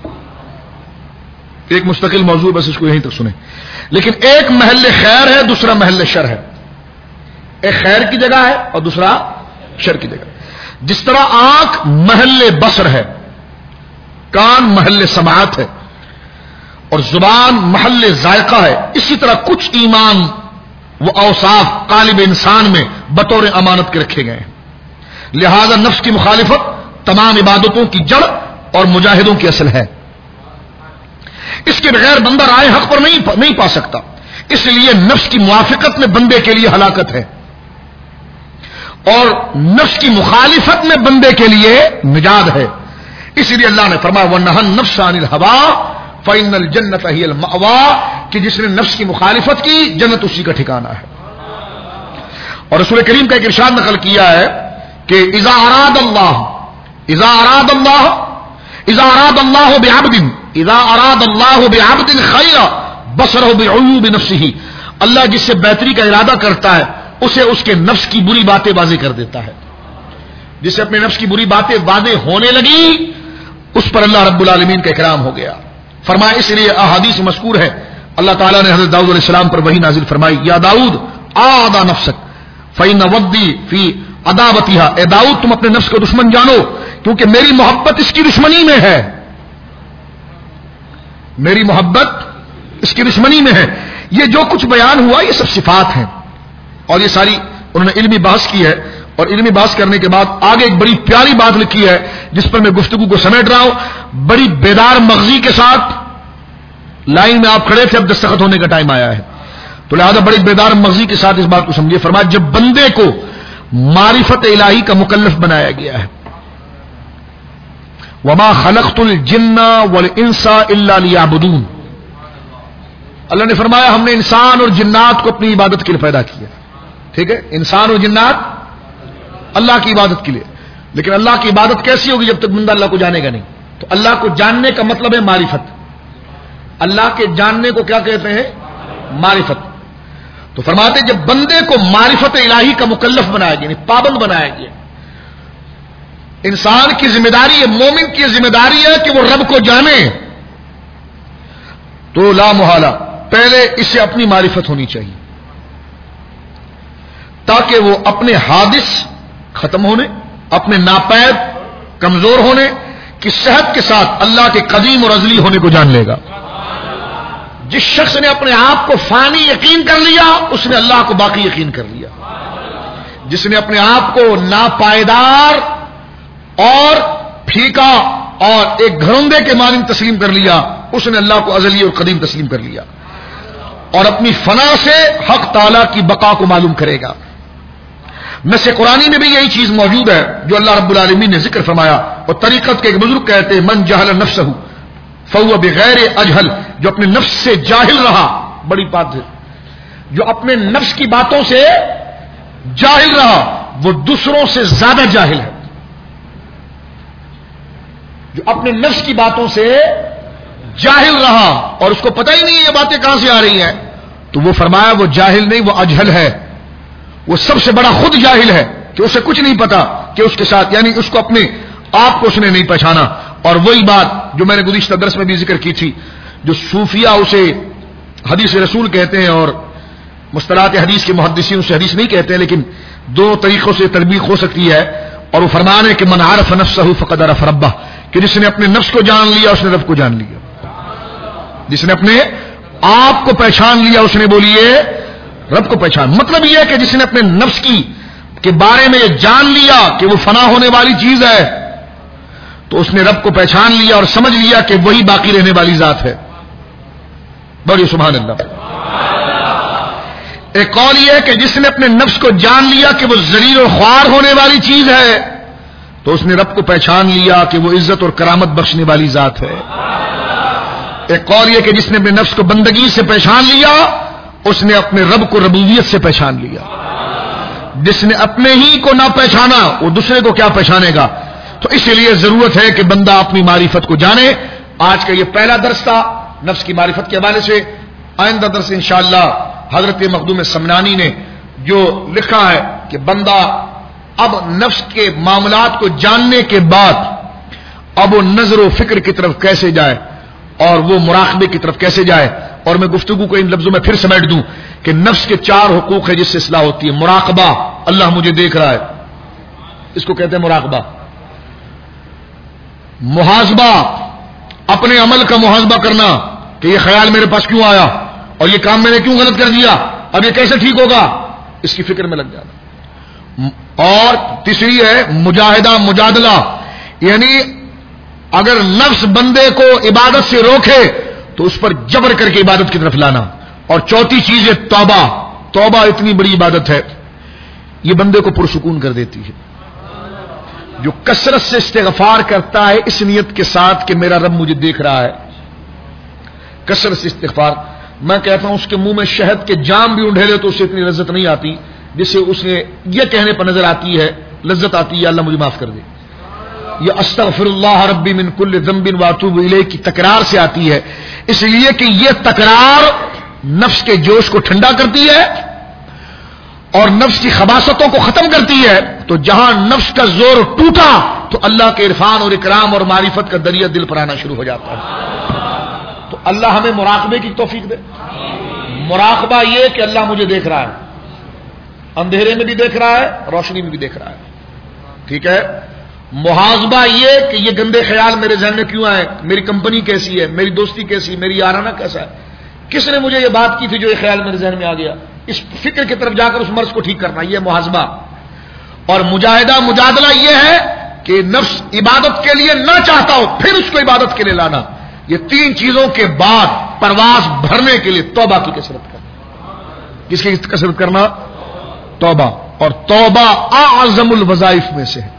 ایک مستقل موضوع، بس اس کو یہیں تک سنیں. لیکن ایک محل خیر ہے، دوسرا محل شر ہے. ایک خیر کی جگہ ہے اور دوسرا شر کی جگہ. جس طرح آنکھ محل بصر ہے، کان محل سماعت ہے اور زبان محل ذائقہ ہے، اسی طرح کچھ ایمان و اوصاف قالب انسان میں بطور امانت کے رکھے گئے ہیں. لہذا نفس کی مخالفت تمام عبادتوں کی جڑ اور مجاہدوں کی اصل ہے. اس کے بغیر بندہ رائے حق پر نہیں پا سکتا. اس لیے نفس کی موافقت میں بندے کے لیے ہلاکت ہے اور نفس کی مخالفت میں بندے کے لیے نجات ہے. اس لیے اللہ نے فرمایا وَنَهَى النَّفْسَ عَنِ الْهَوَىٰ فَإِنَّ الْجَنَّةَ هِيَ الْمَأْوَىٰ کہ جس نے نفس کی مخالفت کی جنت اسی کا ٹھکانہ ہے. اور رسول کریم کا ایک ارشاد نقل کیا ہے کہ اذا اراد اللہ بعبد خیرا بصرہ بعیوب نفسہ. اللہ جس سے بہتری کا ارادہ کرتا ہے اسے اس کے نفس کی بری باتیں واضح کر دیتا ہے. جس سے اپنے نفس کی بری باتیں واضح ہونے لگی اس پر اللہ رب العالمین کا اکرام ہو گیا. فرمایا اس لیے احادیث مذکور ہے اللہ تعالیٰ نے حضرت داؤد علیہ السلام پر وحی نازل فرمائی یا داؤد آدھا نفسک فإن ودی فی عداوتھا. اے داؤد تم اپنے نفس کو دشمن جانو کیونکہ میری محبت اس کی دشمنی میں ہے. میری محبت اس کی دشمنی میں ہے. یہ جو کچھ بیان ہوا یہ سب صفات ہیں اور یہ ساری انہوں نے علمی بحث کی ہے. اور علمی بحث کرنے کے بعد آگے ایک بڑی پیاری بات لکھی ہے جس پر میں گفتگو کو سمیٹ رہا ہوں. بڑی بیدار مغزی کے ساتھ لائن میں آپ کھڑے تھے، اب دستخط ہونے کا ٹائم آیا ہے تو لہذا بڑی بیدار مغزی کے ساتھ اس بات کو سمجھیے. فرمایا جب بندے کو معرفت الہی کا مکلف بنایا گیا ہے وما خلقت الجن والانس الا ليعبدون. اللہ نے فرمایا ہم نے انسان اور جنات کو اپنی عبادت کے لیے پیدا کیا. ٹھیک ہے، انسان اور جنات اللہ کی عبادت کے لیے. لیکن اللہ کی عبادت کیسی ہوگی جب تک بندہ اللہ کو جانے گا نہیں. تو اللہ کو جاننے کا مطلب ہے معرفت. اللہ کے جاننے کو کیا کہتے ہیں؟ معرفت. تو فرماتے جب بندے کو معرفت الہی کا مکلف بنایا گیا، یعنی پابند بنایا گیا. انسان کی ذمہ داری ہے، مومن کی ذمہ داری ہے کہ وہ رب کو جانے. تو لا محالہ پہلے اسے اپنی معرفت ہونی چاہیے تاکہ وہ اپنے حادث ختم ہونے، اپنے ناپید کمزور ہونے کی صحت کے ساتھ اللہ کے قدیم اور ازلی ہونے کو جان لے گا. جس شخص نے اپنے آپ کو فانی یقین کر لیا اس نے اللہ کو باقی یقین کر لیا. جس نے اپنے آپ کو ناپائیدار اور پھیکا اور ایک گھروندے کے مانند تسلیم کر لیا اس نے اللہ کو ازلی اور قدیم تسلیم کر لیا اور اپنی فنا سے حق تعالی کی بقا کو معلوم کرے گا. نص قرآنی میں بھی یہی چیز موجود ہے جو اللہ رب العالمین نے ذکر فرمایا اور طریقت کے ایک بزرگ کہتے ہیں من جہل نفسہ فہو بغیر اجہل، جو اپنے نفس سے جاہل رہا، بڑی بات ہے، جو اپنے نفس کی باتوں سے جاہل رہا وہ دوسروں سے زیادہ جاہل ہے. جو اپنے نفس کی باتوں سے جاہل رہا اور اس کو پتہ ہی نہیں یہ باتیں کہاں سے آ رہی ہیں، تو وہ فرمایا وہ جاہل نہیں، وہ اجہل ہے، وہ سب سے بڑا خود جاہل ہے کہ اسے کچھ نہیں پتا کہ اس کے ساتھ، یعنی اس کو اپنے آپ کو اس نے نہیں پہچانا. اور وہی بات جو میں نے گزشتہ درس میں بھی ذکر کی تھی، جو صوفیہ اسے حدیث رسول کہتے ہیں اور مصطلحات حدیث کے محدثین اسے حدیث نہیں کہتے ہیں، لیکن دو طریقوں سے تطبیق ہو سکتی ہے. اور وہ فرمان ہے کہ من عرف نفسہ فقد عرف ربہ، کہ جس نے اپنے نفس کو جان لیا اس نے رب کو جان لیا. جس نے اپنے آپ کو پہچان لیا اس نے بولیے رب کو پہچان. مطلب یہ ہے کہ جس نے اپنے نفس کے بارے میں یہ جان لیا کہ وہ فنا ہونے والی چیز ہے تو اس نے رب کو پہچان لیا اور سمجھ لیا کہ وہی باقی رہنے والی ذات ہے. بڑی سبحان اللہ. ایک قول یہ ہے کہ جس نے اپنے نفس کو جان لیا کہ وہ ذلیل و خوار ہونے والی چیز ہے تو اس نے رب کو پہچان لیا کہ وہ عزت اور کرامت بخشنے والی ذات ہے. ایک قول یہ کہ جس نے اپنے نفس کو بندگی سے پہچان لیا اس نے اپنے رب کو ربوبیت سے پہچان لیا. جس نے اپنے ہی کو نہ پہچانا وہ دوسرے کو کیا پہچانے گا. تو اس لیے ضرورت ہے کہ بندہ اپنی معرفت کو جانے. آج کا یہ پہلا درس تھا نفس کی معرفت کے حوالے سے. آئندہ درس انشاءاللہ حضرت مخدوم سمنانی نے جو لکھا ہے کہ بندہ اب نفس کے معاملات کو جاننے کے بعد اب وہ نظر و فکر کی طرف کیسے جائے اور وہ مراقبے کی طرف کیسے جائے. اور میں گفتگو کو ان لفظوں میں پھر سمیٹ دوں کہ نفس کے 4 حقوق ہے جس سے اصلاح ہوتی ہے. مراقبہ، اللہ مجھے دیکھ رہا ہے، اس کو کہتے ہیں مراقبہ. محاسبہ، اپنے عمل کا محاسبہ کرنا کہ یہ خیال میرے پاس کیوں آیا اور یہ کام میں نے کیوں غلط کر دیا، اب یہ کیسے ٹھیک ہوگا، اس کی فکر میں لگ جانا. اور تیسری ہے مجاہدہ، مجادلہ، یعنی اگر نفس بندے کو عبادت سے روکے تو اس پر جبر کر کے عبادت کی طرف لانا. اور چوتھی چیز ہے توبہ. توبہ اتنی بڑی عبادت ہے، یہ بندے کو پرسکون کر دیتی ہے. جو کثرت سے استغفار کرتا ہے اس نیت کے ساتھ کہ میرا رب مجھے دیکھ رہا ہے، کثرت سے استغفار. میں کہتا ہوں اس کے منہ میں شہد کے جام بھی انڈھیلے تو اسے اتنی لذت نہیں آتی جسے اس نے یہ کہنے پر نظر آتی ہے، لذت آتی ہے اللہ مجھے معاف کر دے. یہ استغفر اللہ ربی من کل ذنب واتوب الیہ کی تکرار سے آتی ہے، اس لیے کہ یہ تکرار نفس کے جوش کو ٹھنڈا کرتی ہے اور نفس کی خباثتوں کو ختم کرتی ہے. تو جہاں نفس کا زور ٹوٹا تو اللہ کے عرفان اور اکرام اور معرفت کا دریا دل پر آنا شروع ہو جاتا ہے. تو اللہ ہمیں مراقبے کی توفیق دے. مراقبہ یہ کہ اللہ مجھے دیکھ رہا ہے، اندھیرے میں بھی دیکھ رہا ہے، روشنی میں بھی دیکھ رہا ہے. ٹھیک ہے. محاسبہ یہ کہ یہ گندے خیال میرے ذہن میں کیوں آئے، میری کمپنی کیسی ہے، میری دوستی کیسی، میری یارانہ کیسا ہے، کس نے مجھے یہ بات کی تھی جو یہ خیال میرے ذہن میں آ گیا. اس فکر کی طرف جا کر اس مرض کو ٹھیک کرنا، یہ محاسبہ. اور مجاہدہ، مجادلہ یہ ہے کہ نفس عبادت کے لیے نہ چاہتا ہو پھر اس کو عبادت کے لیے لانا. یہ 3 چیزوں کے بعد پرواز بھرنے کے لیے توبہ کی کثرت کرنا. کس کی کثرت کرنا؟ توبہ. اور توبہ اعظم الوظائف میں سے ہے.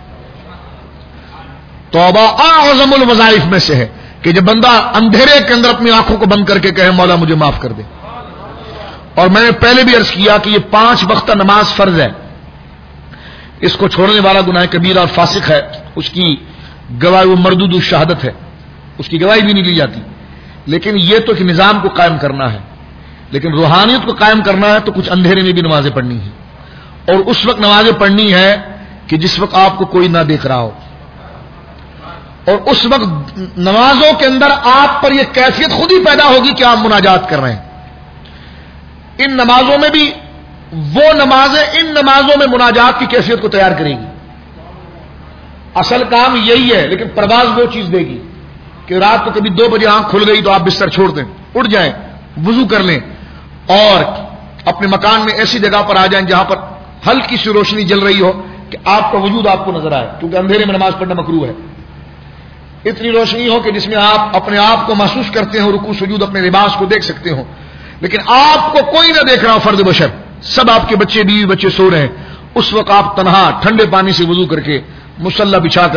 توبہ اعظم الوظائف میں سے ہے کہ جب بندہ اندھیرے کے اندر اپنی آنکھوں کو بند کر کے کہے مولا مجھے معاف کر دے. اور میں نے پہلے بھی عرض کیا کہ یہ 5 وقتہ نماز فرض ہے، اس کو چھوڑنے والا گناہ کبیرہ اور فاسق ہے. اس کی گواہی وہ مردود الشہادت ہے، اس کی گواہی بھی نہیں لی جاتی. لیکن یہ تو کہ نظام کو قائم کرنا ہے، لیکن روحانیت کو قائم کرنا ہے تو کچھ اندھیرے میں بھی نمازیں پڑھنی ہیں. اور اس وقت نمازیں پڑھنی ہے کہ جس وقت آپ کو کوئی نہ دیکھ رہا ہو، اور اس وقت نمازوں کے اندر آپ پر یہ کیفیت خود ہی پیدا ہوگی کہ آپ مناجات کر رہے ہیں. ان نمازوں میں بھی وہ نمازیں ان نمازوں میں مناجات کی کیفیت کو تیار کرے گی. اصل کام یہی ہے، لیکن پرواز وہ چیز دے گی کہ رات کو کبھی 2 بجے آنکھ کھل گئی تو آپ بستر چھوڑ دیں، اٹھ جائیں، وضو کر لیں اور اپنے مکان میں ایسی جگہ پر آ جائیں جہاں پر ہلکی سی روشنی جل رہی ہو کہ آپ کا وجود آپ کو نظر آئے، کیونکہ اندھیرے میں نماز پڑھنا مکروہ ہے. اتنی روشنی ہو کہ جس میں آپ اپنے آپ کو محسوس کرتے ہو، رکوع سجود اپنے لباس کو دیکھ سکتے ہو، لیکن آپ کو کوئی نہ دیکھ رہا ہو، فرد بشر سب آپ کے بچے بیوی بچے سو رہے ہیں. اس وقت آپ تنہا ٹھنڈے پانی سے وضو کر کے مصلی بچھا کر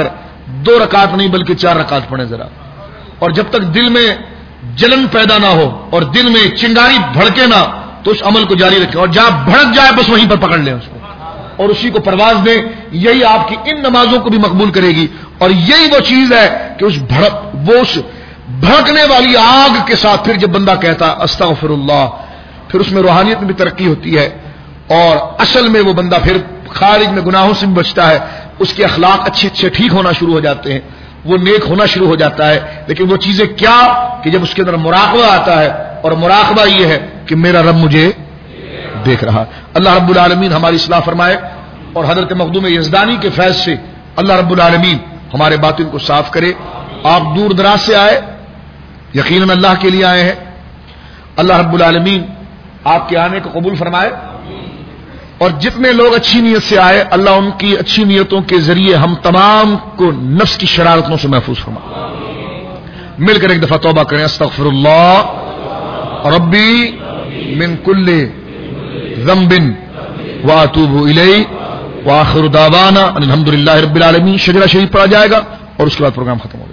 2 رکعت نہیں بلکہ 4 رکعت پڑھیں ذرا. اور جب تک دل میں جلن پیدا نہ ہو اور دل میں چنگاری بھڑکے نہ تو اس عمل کو جاری رکھیں, اور جہاں بھڑک جائے بس وہیں پر پکڑ لیں اس کو اور اسی کو پرواز دیں. یہی آپ کی ان نمازوں کو بھی مقبول کرے گی. اور یہی وہ چیز ہے کہ اس بھڑکنے والی آگ کے ساتھ پھر جب بندہ کہتا استغفر اللہ, پھر اس میں روحانیت میں بھی ترقی ہوتی ہے اور اصل میں وہ بندہ پھر خارج میں گناہوں سے بھی بچتا ہے, اس کے اخلاق اچھے ٹھیک ہونا شروع ہو جاتے ہیں, وہ نیک ہونا شروع ہو جاتا ہے. لیکن وہ چیزیں کیا کہ جب اس کے اندر مراقبہ آتا ہے, اور مراقبہ یہ ہے کہ میرا رب مجھے دیکھ رہا. اللہ رب العالمین ہماری اصلاح فرمائے, اور حضرت مخدوم یزدانی کے فیض سے اللہ رب العالمین ہمارے باطن کو صاف کرے. آپ دور دراز سے آئے, یقیناً اللہ کے لیے آئے ہیں. اللہ رب العالمین آپ کے آنے کو قبول فرمائے, اور جتنے لوگ اچھی نیت سے آئے اللہ ان کی اچھی نیتوں کے ذریعے ہم تمام کو نفس کی شرارتوں سے محفوظ فرمائے. مل کر ایک دفعہ توبہ کریں, استغفر اللہ ربی من کل ذنب واتوب الیہ وآخر دعوانا الحمدللہ رب العالمین. شجرہ شریف پڑھا جائے گا اور اس کے بعد پروگرام ختم ہوگا.